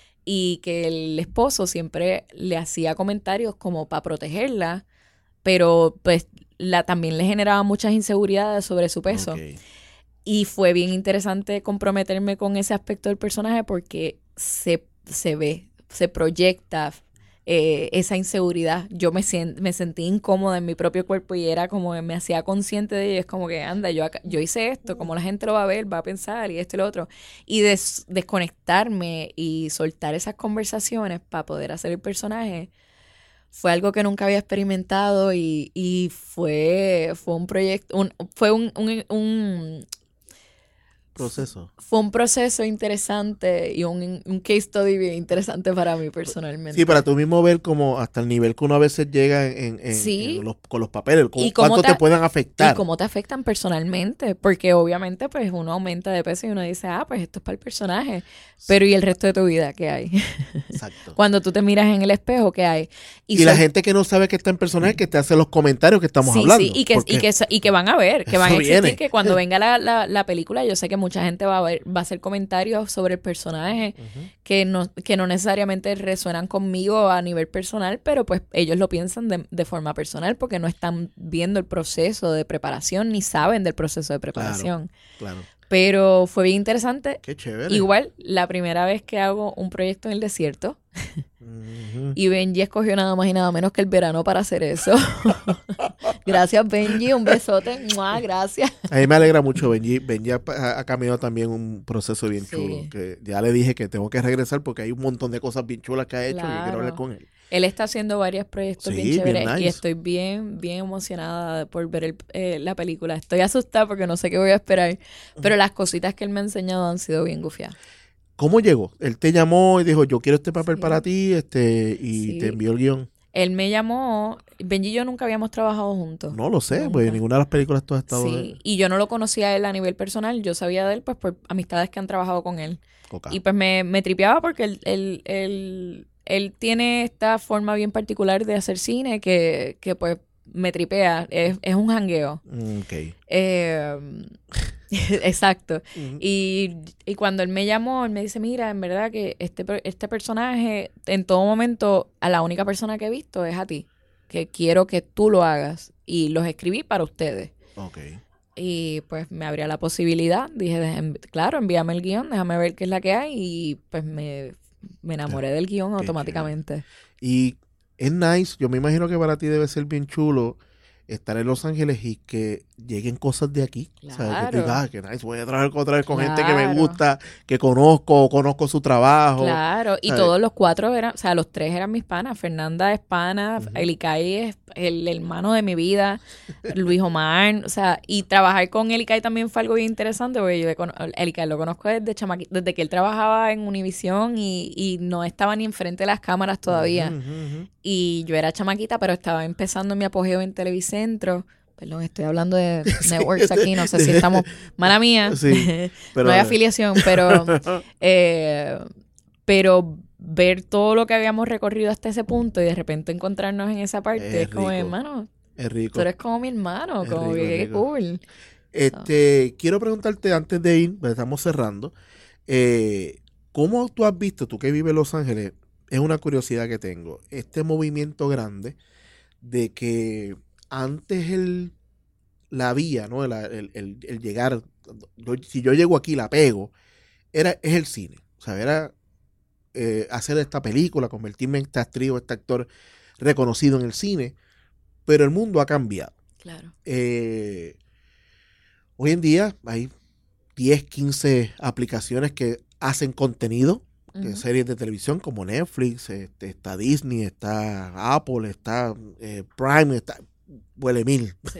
y que el esposo siempre le hacía comentarios como para protegerla, pero pues la, también le generaba muchas inseguridades sobre su peso. Okay. Y fue bien interesante comprometerme con ese aspecto del personaje porque se, se ve, se proyecta Eh, esa inseguridad. Yo me, sient, me sentí incómoda en mi propio cuerpo y era como que me hacía consciente de ello. Es como que, anda, yo, acá, yo hice esto, como la gente lo va a ver, va a pensar y esto y lo otro. Y des, desconectarme y soltar esas conversaciones para poder hacer el personaje fue algo que nunca había experimentado y, y fue, fue un proyecto, un, fue un... un, un proceso. Fue un proceso interesante y un, un case study bien interesante para mí personalmente. Sí, para tú mismo ver como hasta el nivel que uno a veces llega en, en, sí. en los, con los papeles, ¿Y cuánto te, te pueden afectar. Y cómo te afectan personalmente, porque obviamente pues uno aumenta de peso y uno dice, ah, pues esto es para el personaje, pero ¿y el resto de tu vida qué hay? Exacto. Cuando tú te miras en el espejo, ¿qué hay? Y, y la gente que no sabe que está en personaje, que te hace los comentarios que estamos sí, hablando. Sí, y que, y, que, y que van a ver, que van a existir, viene. Que cuando venga la, la, la película, yo sé que mucha gente va a ver, va a hacer comentarios sobre el personaje uh-huh. que no que no necesariamente resuenan conmigo a nivel personal, pero pues ellos lo piensan de, de forma personal porque no están viendo el proceso de preparación ni saben del proceso de preparación. Claro, claro. Pero fue bien interesante. Qué chévere. Igual, la primera vez que hago un proyecto en el desierto uh-huh. y Benji escogió nada más y nada menos que el verano para hacer eso. Gracias, Benji. Un besote. ¡Mua! Gracias. A mí me alegra mucho. Benji, Benji ha, ha caminado también un proceso bien sí. chulo. Que ya le dije que tengo que regresar porque hay un montón de cosas bien chulas que ha hecho claro. y quiero hablar con él. Él está haciendo varios proyectos sí, bien chéveres bien nice. Y estoy bien, bien emocionada por ver el, eh, la película. Estoy asustada porque no sé qué voy a esperar, pero las cositas que él me ha enseñado han sido bien gufiadas. ¿Cómo llegó? Él te llamó y dijo, yo quiero este papel sí. para ti, este y sí. te envió el guión. Él me llamó, Benji y yo nunca habíamos trabajado juntos. No lo sé, nunca. Pues ninguna de las películas tú has estado... Sí, de... y yo no lo conocía a él a nivel personal, yo sabía de él pues por amistades que han trabajado con él. Okay. Y pues me, me tripeaba porque él, él, él, él tiene esta forma bien particular de hacer cine que, que pues me tripea, es, es un jangueo. Ok. Eh, exacto. Uh-huh. Y, y cuando él me llamó, él me dice, mira, en verdad que este, este personaje, en todo momento, a la única persona que he visto es a ti, que quiero que tú lo hagas. Y los escribí para ustedes. Ok. Y pues me abría la posibilidad. Dije, claro, envíame el guión, déjame ver qué es la que hay. Y pues me, me enamoré del guión qué automáticamente. Chévere. Y es nice, yo me imagino que para ti debe ser bien chulo estar en Los Ángeles y que lleguen cosas de aquí. Claro. O sea, que tú digas, ah, que nice, voy a trabajar otra vez con claro. gente que me gusta, que conozco, conozco su trabajo. Claro, y ¿sabes? Todos los cuatro eran, o sea, los tres eran mis panas. Fernanda es pana, uh-huh. Elicay es el hermano de mi vida, Luis Omar, o sea, y trabajar con Elicay también fue algo bien interesante, porque yo Elicay lo conozco desde chamaqui, desde que él trabajaba en Univisión y, y no estaba ni enfrente de las cámaras todavía. Uh-huh, uh-huh. Y yo era chamaquita, pero estaba empezando mi apogeo en Televicentro. Perdón, estoy hablando de networks aquí, no sé si estamos... Mala mía, sí, pero, no hay afiliación, pero... Eh, pero ver todo lo que habíamos recorrido hasta ese punto y de repente encontrarnos en esa parte, es, es como, hermano, es rico. Tú eres como mi hermano, es como rico, que qué cool. Este, so. Quiero preguntarte antes de ir, pues estamos cerrando, eh, ¿cómo tú has visto, tú que vives en Los Ángeles, es una curiosidad que tengo, este movimiento grande de que antes el, la vía, ¿no? el, el, el, el llegar, yo, si yo llego aquí la pego, era, es el cine, o sea, era eh, hacer esta película, convertirme en esta actriz o este actor reconocido en el cine, pero el mundo ha cambiado. Claro. Eh, hoy en día hay diez, quince aplicaciones que hacen contenido, uh-huh. series de televisión como Netflix, este, está Disney, está Apple, está eh, Prime, está huele mil. Sí.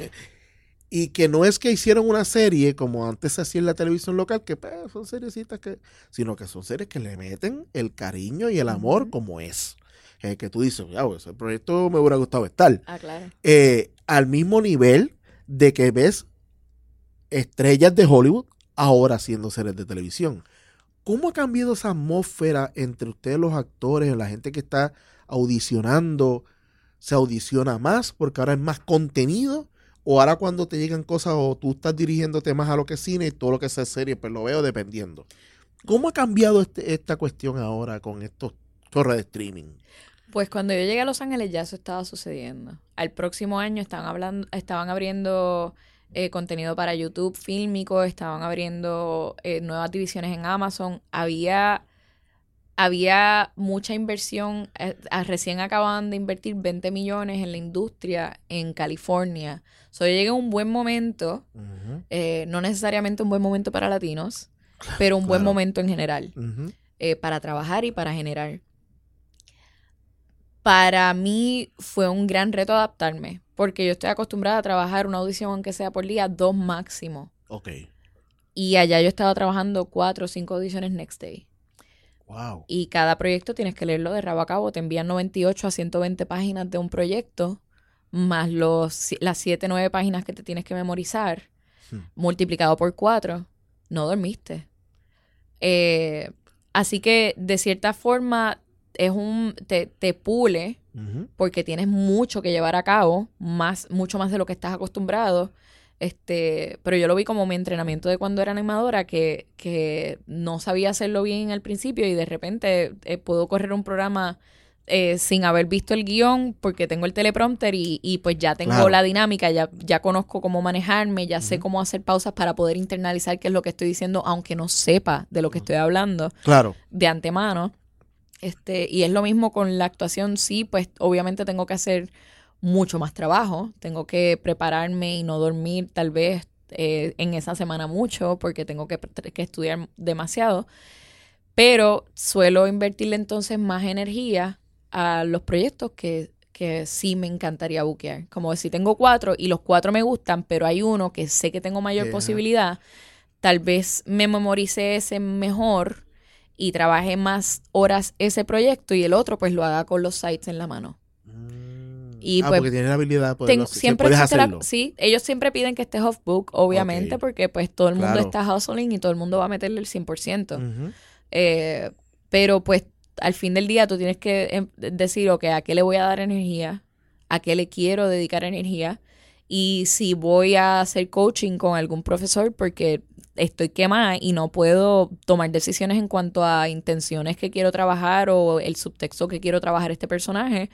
Y que no es que hicieron una serie como antes se hacía en la televisión local, que pues, son seriecitas, que, sino que son series que le meten el cariño y el amor uh-huh. como es. Eh, que tú dices, wow, ese proyecto me hubiera gustado estar. Ah, claro. Eh, al mismo nivel de que ves estrellas de Hollywood ahora haciendo series de televisión. ¿Cómo ha cambiado esa atmósfera entre ustedes los actores, la gente que está audicionando? ¿Se audiciona más porque ahora es más contenido? ¿O ahora cuando te llegan cosas o tú estás dirigiéndote más a lo que es cine y todo lo que sea serie, pues lo veo dependiendo? ¿Cómo ha cambiado este, esta cuestión ahora con estos torres de streaming? Pues cuando yo llegué a Los Ángeles ya eso estaba sucediendo. Al próximo año estaban hablando, estaban abriendo eh, contenido para YouTube fílmico, estaban abriendo eh, nuevas divisiones en Amazon. Había, había mucha inversión. Eh, recién acababan de invertir veinte millones en la industria en California. So, yo llegué a un buen momento, uh-huh. eh, no necesariamente un buen momento para latinos, pero un claro. buen momento en general, uh-huh. eh, para trabajar y para generar. Para mí fue un gran reto adaptarme, porque yo estoy acostumbrada a trabajar una audición, aunque sea por día, dos máximo. Ok. Y allá yo estaba trabajando cuatro o cinco audiciones next day. Wow. Y cada proyecto tienes que leerlo de rabo a cabo. Te envían noventa y ocho a ciento veinte páginas de un proyecto, más los, las siete, nueve páginas que te tienes que memorizar, hmm. multiplicado por cuatro. No dormiste. Eh, así que, de cierta forma... es un te, te pule uh-huh. porque tienes mucho que llevar a cabo, más mucho más de lo que estás acostumbrado. Este, pero yo lo vi como mi entrenamiento de cuando era animadora, que, que no sabía hacerlo bien al principio y de repente eh, puedo correr un programa eh, sin haber visto el guión porque tengo el teleprompter y, y pues ya tengo claro. la dinámica, ya, ya conozco cómo manejarme, ya uh-huh. sé cómo hacer pausas para poder internalizar qué es lo que estoy diciendo, aunque no sepa de lo que uh-huh. estoy hablando claro. de antemano. Este, y es lo mismo con la actuación, sí, pues obviamente tengo que hacer mucho más trabajo, tengo que prepararme y no dormir tal vez eh, en esa semana mucho porque tengo que, que estudiar demasiado, pero suelo invertirle entonces más energía a los proyectos que, que sí me encantaría buquear. Como si tengo cuatro y los cuatro me gustan, pero hay uno que sé que tengo mayor yeah. posibilidad, tal vez me memorice ese mejor y trabajé más horas ese proyecto y el otro pues lo haga con los sites en la mano. Mm. Y ah, pues, porque tienes la habilidad de poderlo tengo, siempre puedes hacerlo. La, sí, ellos siempre piden que estés off book, obviamente, okay. porque pues todo el mundo claro. está hustling y todo el mundo va a meterle el cien por ciento. Uh-huh. Eh, pero pues al fin del día tú tienes que eh, decir, ok, ¿a qué le voy a dar energía? ¿A qué le quiero dedicar energía? Y si voy a hacer coaching con algún profesor porque estoy quemada y no puedo tomar decisiones en cuanto a intenciones que quiero trabajar o el subtexto que quiero trabajar este personaje,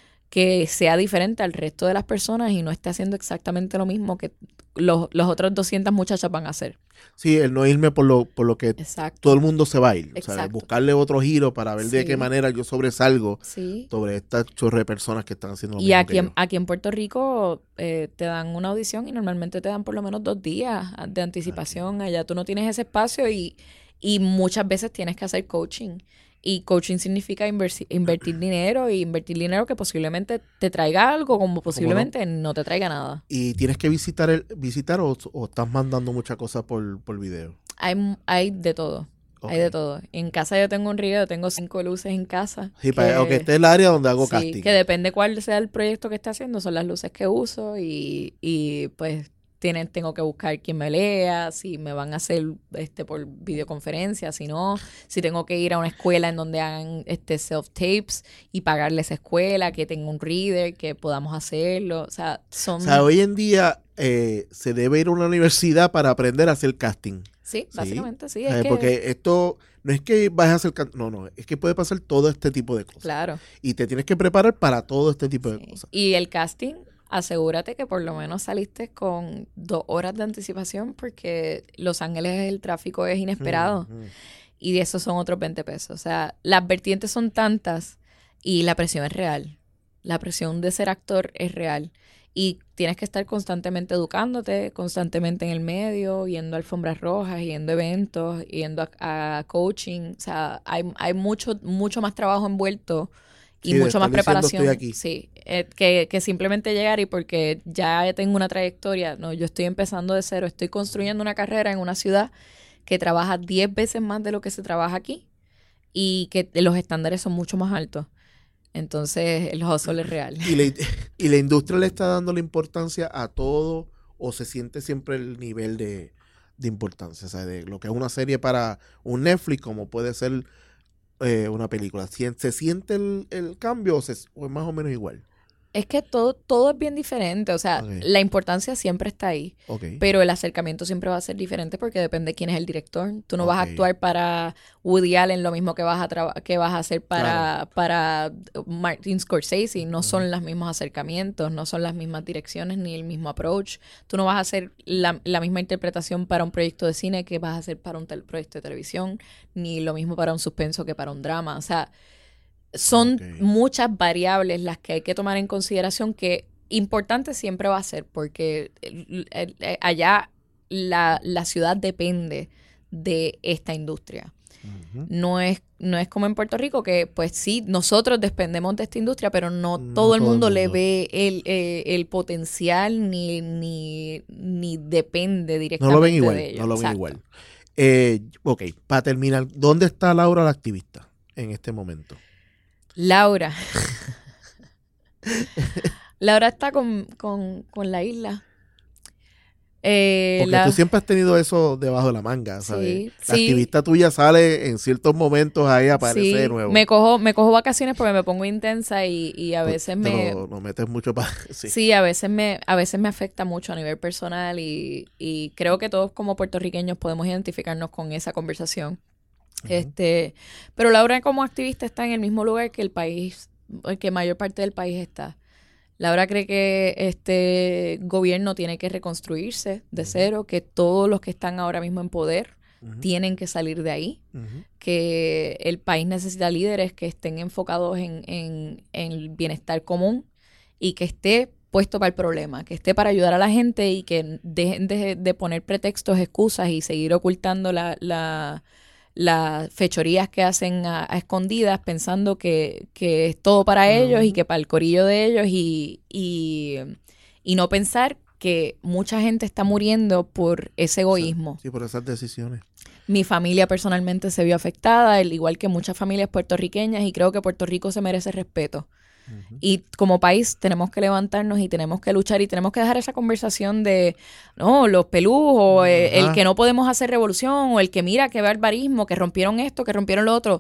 que sea diferente al resto de las personas y no esté haciendo exactamente lo mismo que los, los otros doscientas muchachas van a hacer. Sí, el no irme por lo, por lo que Exacto. todo el mundo se va a ir. Exacto. O sea, buscarle otro giro para ver sí. de qué manera yo sobresalgo sí. sobre estas chorre de personas que están haciendo lo y mismo aquí, que yo. aquí en Puerto Rico eh, te dan una audición y normalmente te dan por lo menos dos días de anticipación. Aquí. Allá tú no tienes ese espacio y, y muchas veces tienes que hacer coaching. Y coaching significa inversi- invertir dinero y invertir dinero que posiblemente te traiga algo, como posiblemente no? no te traiga nada. ¿Y tienes que visitar el visitar o, o estás mandando muchas cosas por, por video? Hay, hay de todo. Ok. Hay de todo. En casa yo tengo un río, tengo cinco luces en casa. Sí, para que esté el área donde hago sí, casting. que depende cuál sea el proyecto que esté haciendo, son las luces que uso y, y pues tienen, tengo que buscar quién me lea, si me van a hacer este por videoconferencia, si no, si tengo que ir a una escuela en donde hagan este self-tapes y pagarle esa escuela, que tenga un reader, que podamos hacerlo. O sea, son... O sea, hoy en día eh, se debe ir a una universidad para aprender a hacer casting. Sí, Sí. básicamente sí. O sea, Es que, porque esto no es que vas a hacer casting, no, no, es que puede pasar todo este tipo de cosas. claro. Y te tienes que preparar para todo este tipo de Sí. cosas. Y el casting, asegúrate que por lo menos saliste con dos horas de anticipación porque Los Ángeles el tráfico es inesperado. Mm, mm. Y de esos son otros veinte pesos. O sea, las vertientes son tantas y la presión es real. La presión de ser actor es real. Y tienes que estar constantemente educándote, constantemente en el medio, yendo a alfombras rojas, yendo a eventos, yendo a, a coaching. O sea, hay, hay mucho, mucho más trabajo envuelto y Sí, de mucho más estar diciendo, preparación. "Estoy aquí". Sí, eh, que, que simplemente llegar y porque ya tengo una trayectoria. No, yo estoy empezando de cero, estoy construyendo una carrera en una ciudad que trabaja diez veces más de lo que se trabaja aquí y que los estándares son mucho más altos. Entonces, el hustle es real. ¿Y la, ¿Y la industria le está dando la importancia a todo o se siente siempre el nivel de, de importancia? O sea, de lo que es una serie para un Netflix, como puede ser eh, una película. ¿Se siente el, el cambio o, se, o es más o menos igual? Es que todo, todo es bien diferente. O sea, Ok. la importancia siempre está ahí. Ok. Pero el acercamiento siempre va a ser diferente porque depende de quién es el director. Tú no vas a Ok. actuar para Woody Allen lo mismo que vas a traba- que vas a hacer para, para Martin Scorsese. No son Ujú. los mismos acercamientos, no son las mismas direcciones ni el mismo approach. Tú no vas a hacer la, la misma interpretación para un proyecto de cine que vas a hacer para un tel- proyecto de televisión, ni lo mismo para un suspenso que para un drama. O sea, son Ok. muchas variables las que hay que tomar en consideración que importante siempre va a ser porque el- el- el- allá la, la ciudad depende de esta industria. Ujú. No es, no es como en Puerto Rico que pues sí, nosotros dependemos de esta industria, pero no, No todo el todo el mundo le mundo. ve el, eh, el potencial ni, ni, ni depende No directamente lo ven igual, de ello. no lo ven Exacto. igual. Eh, ok, para terminar, ¿dónde está Laura la activista en este momento? Laura. Laura está con, con, con la isla. Eh, Porque la- tú siempre has tenido eso debajo de la manga, ¿sabes? Sí, La sí, activista tuya sale en ciertos momentos, ahí aparece de sí. nuevo. Me cojo, me cojo vacaciones porque me pongo intensa y, y a Pues, veces te me... lo, lo metes mucho para... Sí. Sí, a veces me, a veces me afecta mucho a nivel personal y, y creo que todos como puertorriqueños podemos identificarnos con esa conversación. Ujú. Este, pero Laura como activista está en el mismo lugar que el país, que mayor parte del país está. Laura cree que este gobierno tiene que reconstruirse de Ujú. cero, que todos los que están ahora mismo en poder Ujú. tienen que salir de ahí, Ujú. que el país necesita líderes que estén enfocados en, en, en el bienestar común y que esté puesto para el problema, que esté para ayudar a la gente y que dejen de, de poner pretextos, excusas y seguir ocultando la, la, las fechorías que hacen a, a escondidas pensando que, que es todo para ellos y Ujú. que para el corillo de ellos y, y, y no pensar que mucha gente está muriendo por ese egoísmo. Sí, por esas decisiones. Mi familia personalmente se vio afectada, al igual que muchas familias puertorriqueñas, y creo que Puerto Rico se merece respeto. Ujú. Y como país tenemos que levantarnos y tenemos que luchar y tenemos que dejar esa conversación de, no, los pelujos, eh, el Ajá. que no podemos hacer revolución o el que mira, que barbarismo, que rompieron esto, que rompieron lo otro.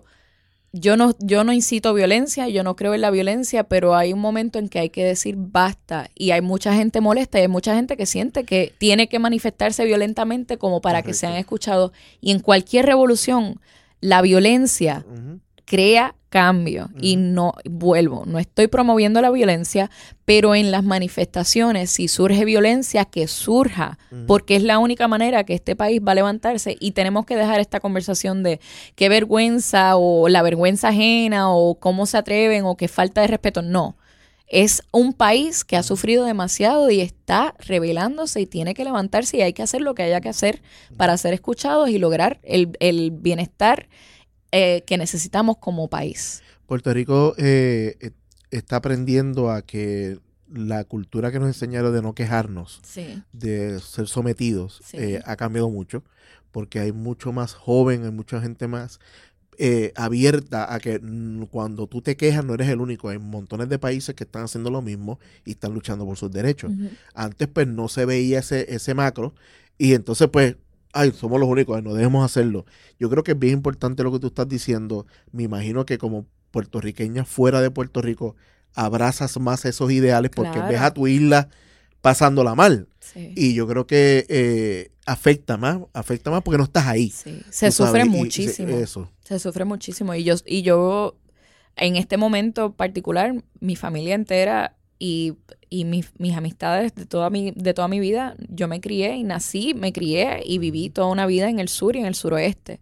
Yo no, yo no incito violencia, yo no creo en la violencia, pero hay un momento en que hay que decir basta. Y hay mucha gente molesta y hay mucha gente que siente que tiene que manifestarse violentamente como para que Correcto. sean escuchados. Y en cualquier revolución, la violencia Ujú. crea cambio. Y Ujú. no, vuelvo, no estoy promoviendo la violencia, pero en las manifestaciones, si surge violencia, que surja, Ujú. porque es la única manera que este país va a levantarse y tenemos que dejar esta conversación de qué vergüenza o la vergüenza ajena o cómo se atreven o qué falta de respeto. No. Es un país que ha sufrido demasiado y está rebelándose y tiene que levantarse y hay que hacer lo que haya que hacer para ser escuchados y lograr el, el bienestar eh, que necesitamos como país. Puerto Rico eh, eh, está aprendiendo a que la cultura que nos enseñaron de no quejarnos, Sí. de ser sometidos, Sí. eh, ha cambiado mucho, porque hay mucho más joven, hay mucha gente más eh, abierta a que mm, cuando tú te quejas no eres el único. Hay montones de países que están haciendo lo mismo y están luchando por sus derechos. Ujú. Antes pues no se veía ese, ese macro y entonces pues, ay, somos los únicos, no debemos hacerlo. Yo creo que es bien importante lo que tú estás diciendo. Me imagino que como puertorriqueña fuera de Puerto Rico abrazas más esos ideales porque Claro. ves a tu isla pasándola mal. Sí. Y yo creo que eh, afecta más, afecta más porque no estás ahí. Sí. Se tú sufre sabes, y- y muchísimo. se- eso. Se sufre muchísimo. Y yo, y yo, en este momento particular, mi familia entera y, y mis, mis amistades de toda mi, de toda mi vida, yo me crié y nací, me crié y viví toda una vida en el sur y en el suroeste.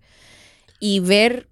Y ver,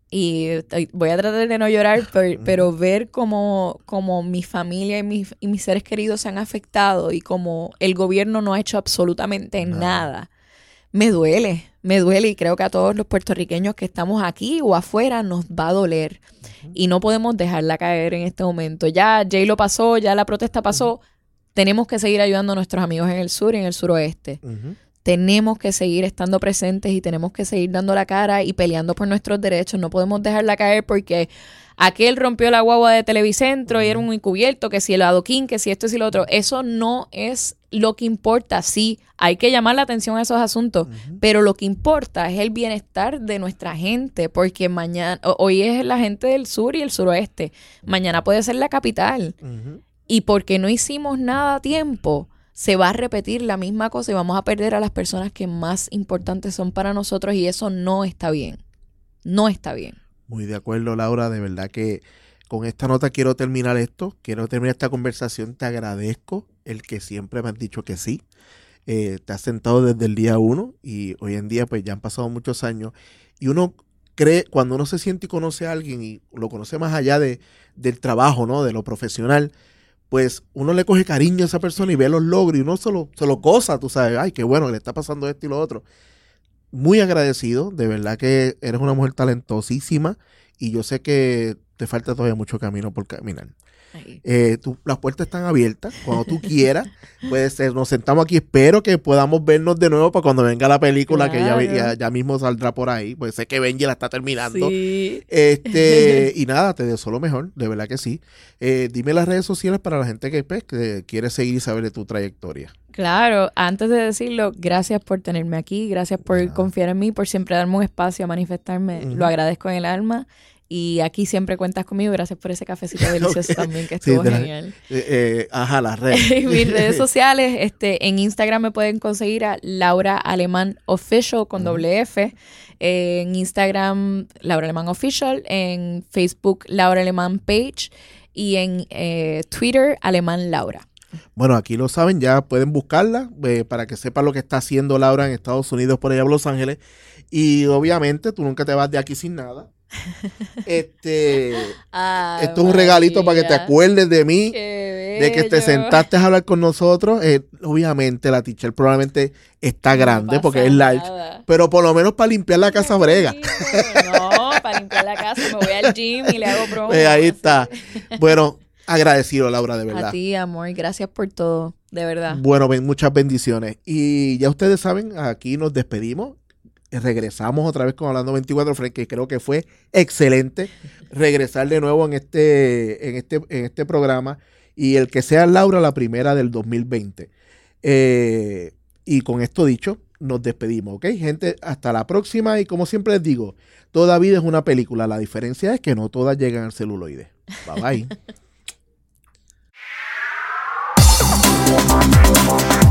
y estoy- voy a tratar de no llorar, pero, pero ver cómo, cómo mi familia y mis, y mis seres queridos se han afectado y cómo el gobierno no ha hecho absolutamente Nada. nada. Me duele, me duele y creo que a todos los puertorriqueños que estamos aquí o afuera nos va a doler y no podemos dejarla caer en este momento. Ya Jay lo pasó, ya la protesta pasó, tenemos que seguir ayudando a nuestros amigos en el sur y en el suroeste. Ujú. Tenemos que seguir estando presentes y tenemos que seguir dando la cara y peleando por nuestros derechos. No podemos dejarla caer porque aquel rompió la guagua de Televicentro y era un encubierto, que si el adoquín, que si esto y si lo otro. Eso no es lo que importa. Sí, hay que llamar la atención a esos asuntos, Ujú. pero lo que importa es el bienestar de nuestra gente, porque mañana, o- hoy es la gente del sur y el suroeste, mañana puede ser la capital. Ujú. Y porque no hicimos nada a tiempo, se va a repetir la misma cosa y vamos a perder a las personas que más importantes son para nosotros y eso no está bien. No está bien. Muy de acuerdo, Laura. De verdad que con esta nota quiero terminar esto. Quiero terminar esta conversación. Te agradezco el que siempre me has dicho que sí. Eh, te has sentado desde el día uno y hoy en día pues ya han pasado muchos años. Y uno cree, cuando uno se siente y conoce a alguien y lo conoce más allá de, del trabajo, ¿no? De lo profesional, pues uno le coge cariño a esa persona y ve los logros y uno se lo, se lo goza, tú sabes. Ay, qué bueno, que le está pasando esto y lo otro. Muy agradecido, de verdad que eres una mujer talentosísima y yo sé que te falta todavía mucho camino por caminar. Ahí. Eh, tú- las puertas están abiertas, cuando tú quieras, puede ser, nos sentamos aquí, espero que podamos vernos de nuevo para cuando venga la película, que ya, Claro. ya, ya mismo saldrá por ahí, pues sé que Benji la está terminando. Sí. Este, y nada, te deseo lo mejor, de verdad que sí. Eh, dime las redes sociales para la gente que, pues, que quiere seguir y saber de tu trayectoria. Claro, antes de decirlo, gracias por tenerme aquí, gracias por Ah. confiar en mí, por siempre darme un espacio a manifestarme. Ujú. Lo agradezco en el alma y aquí siempre cuentas conmigo. Gracias por ese cafecito delicioso Ok. también que Sí, estuvo de la- genial. Eh, eh, ajá, las redes. Mis redes sociales, este, en Instagram me pueden conseguir a Laura Alemán Official con Ujú. doble F. Eh, en Instagram, Laura Alemán Official. En Facebook, Laura Alemán Page. Y en eh, Twitter, Alemán Laura. Bueno, aquí lo saben, ya pueden buscarla eh, para que sepan lo que está haciendo Laura en Estados Unidos, por allá por Los Ángeles. Y obviamente tú nunca te vas de aquí sin nada. Este, esto es un regalito para que te acuerdes de mí, de que te sentaste a hablar con nosotros. Eh, obviamente la teacher probablemente está grande porque es large, pero por lo menos para limpiar la casa brega. No, para limpiar la casa me voy al gym y le hago promo. Eh, ahí así. está. Bueno, agradecido, Laura, de verdad. A ti, amor, gracias por todo, de verdad. Bueno, ben- muchas bendiciones. Y ya ustedes saben, aquí nos despedimos. Regresamos otra vez con Hablando veinticuatro Frank, que creo que fue excelente regresar de nuevo en este, en este, en este programa. Y el que sea Laura la primera del dos mil veinte. Eh, y con esto dicho, nos despedimos, ¿ok? Gente, hasta la próxima. Y como siempre les digo, toda vida es una película. La diferencia es que no todas llegan al celuloide. Bye bye.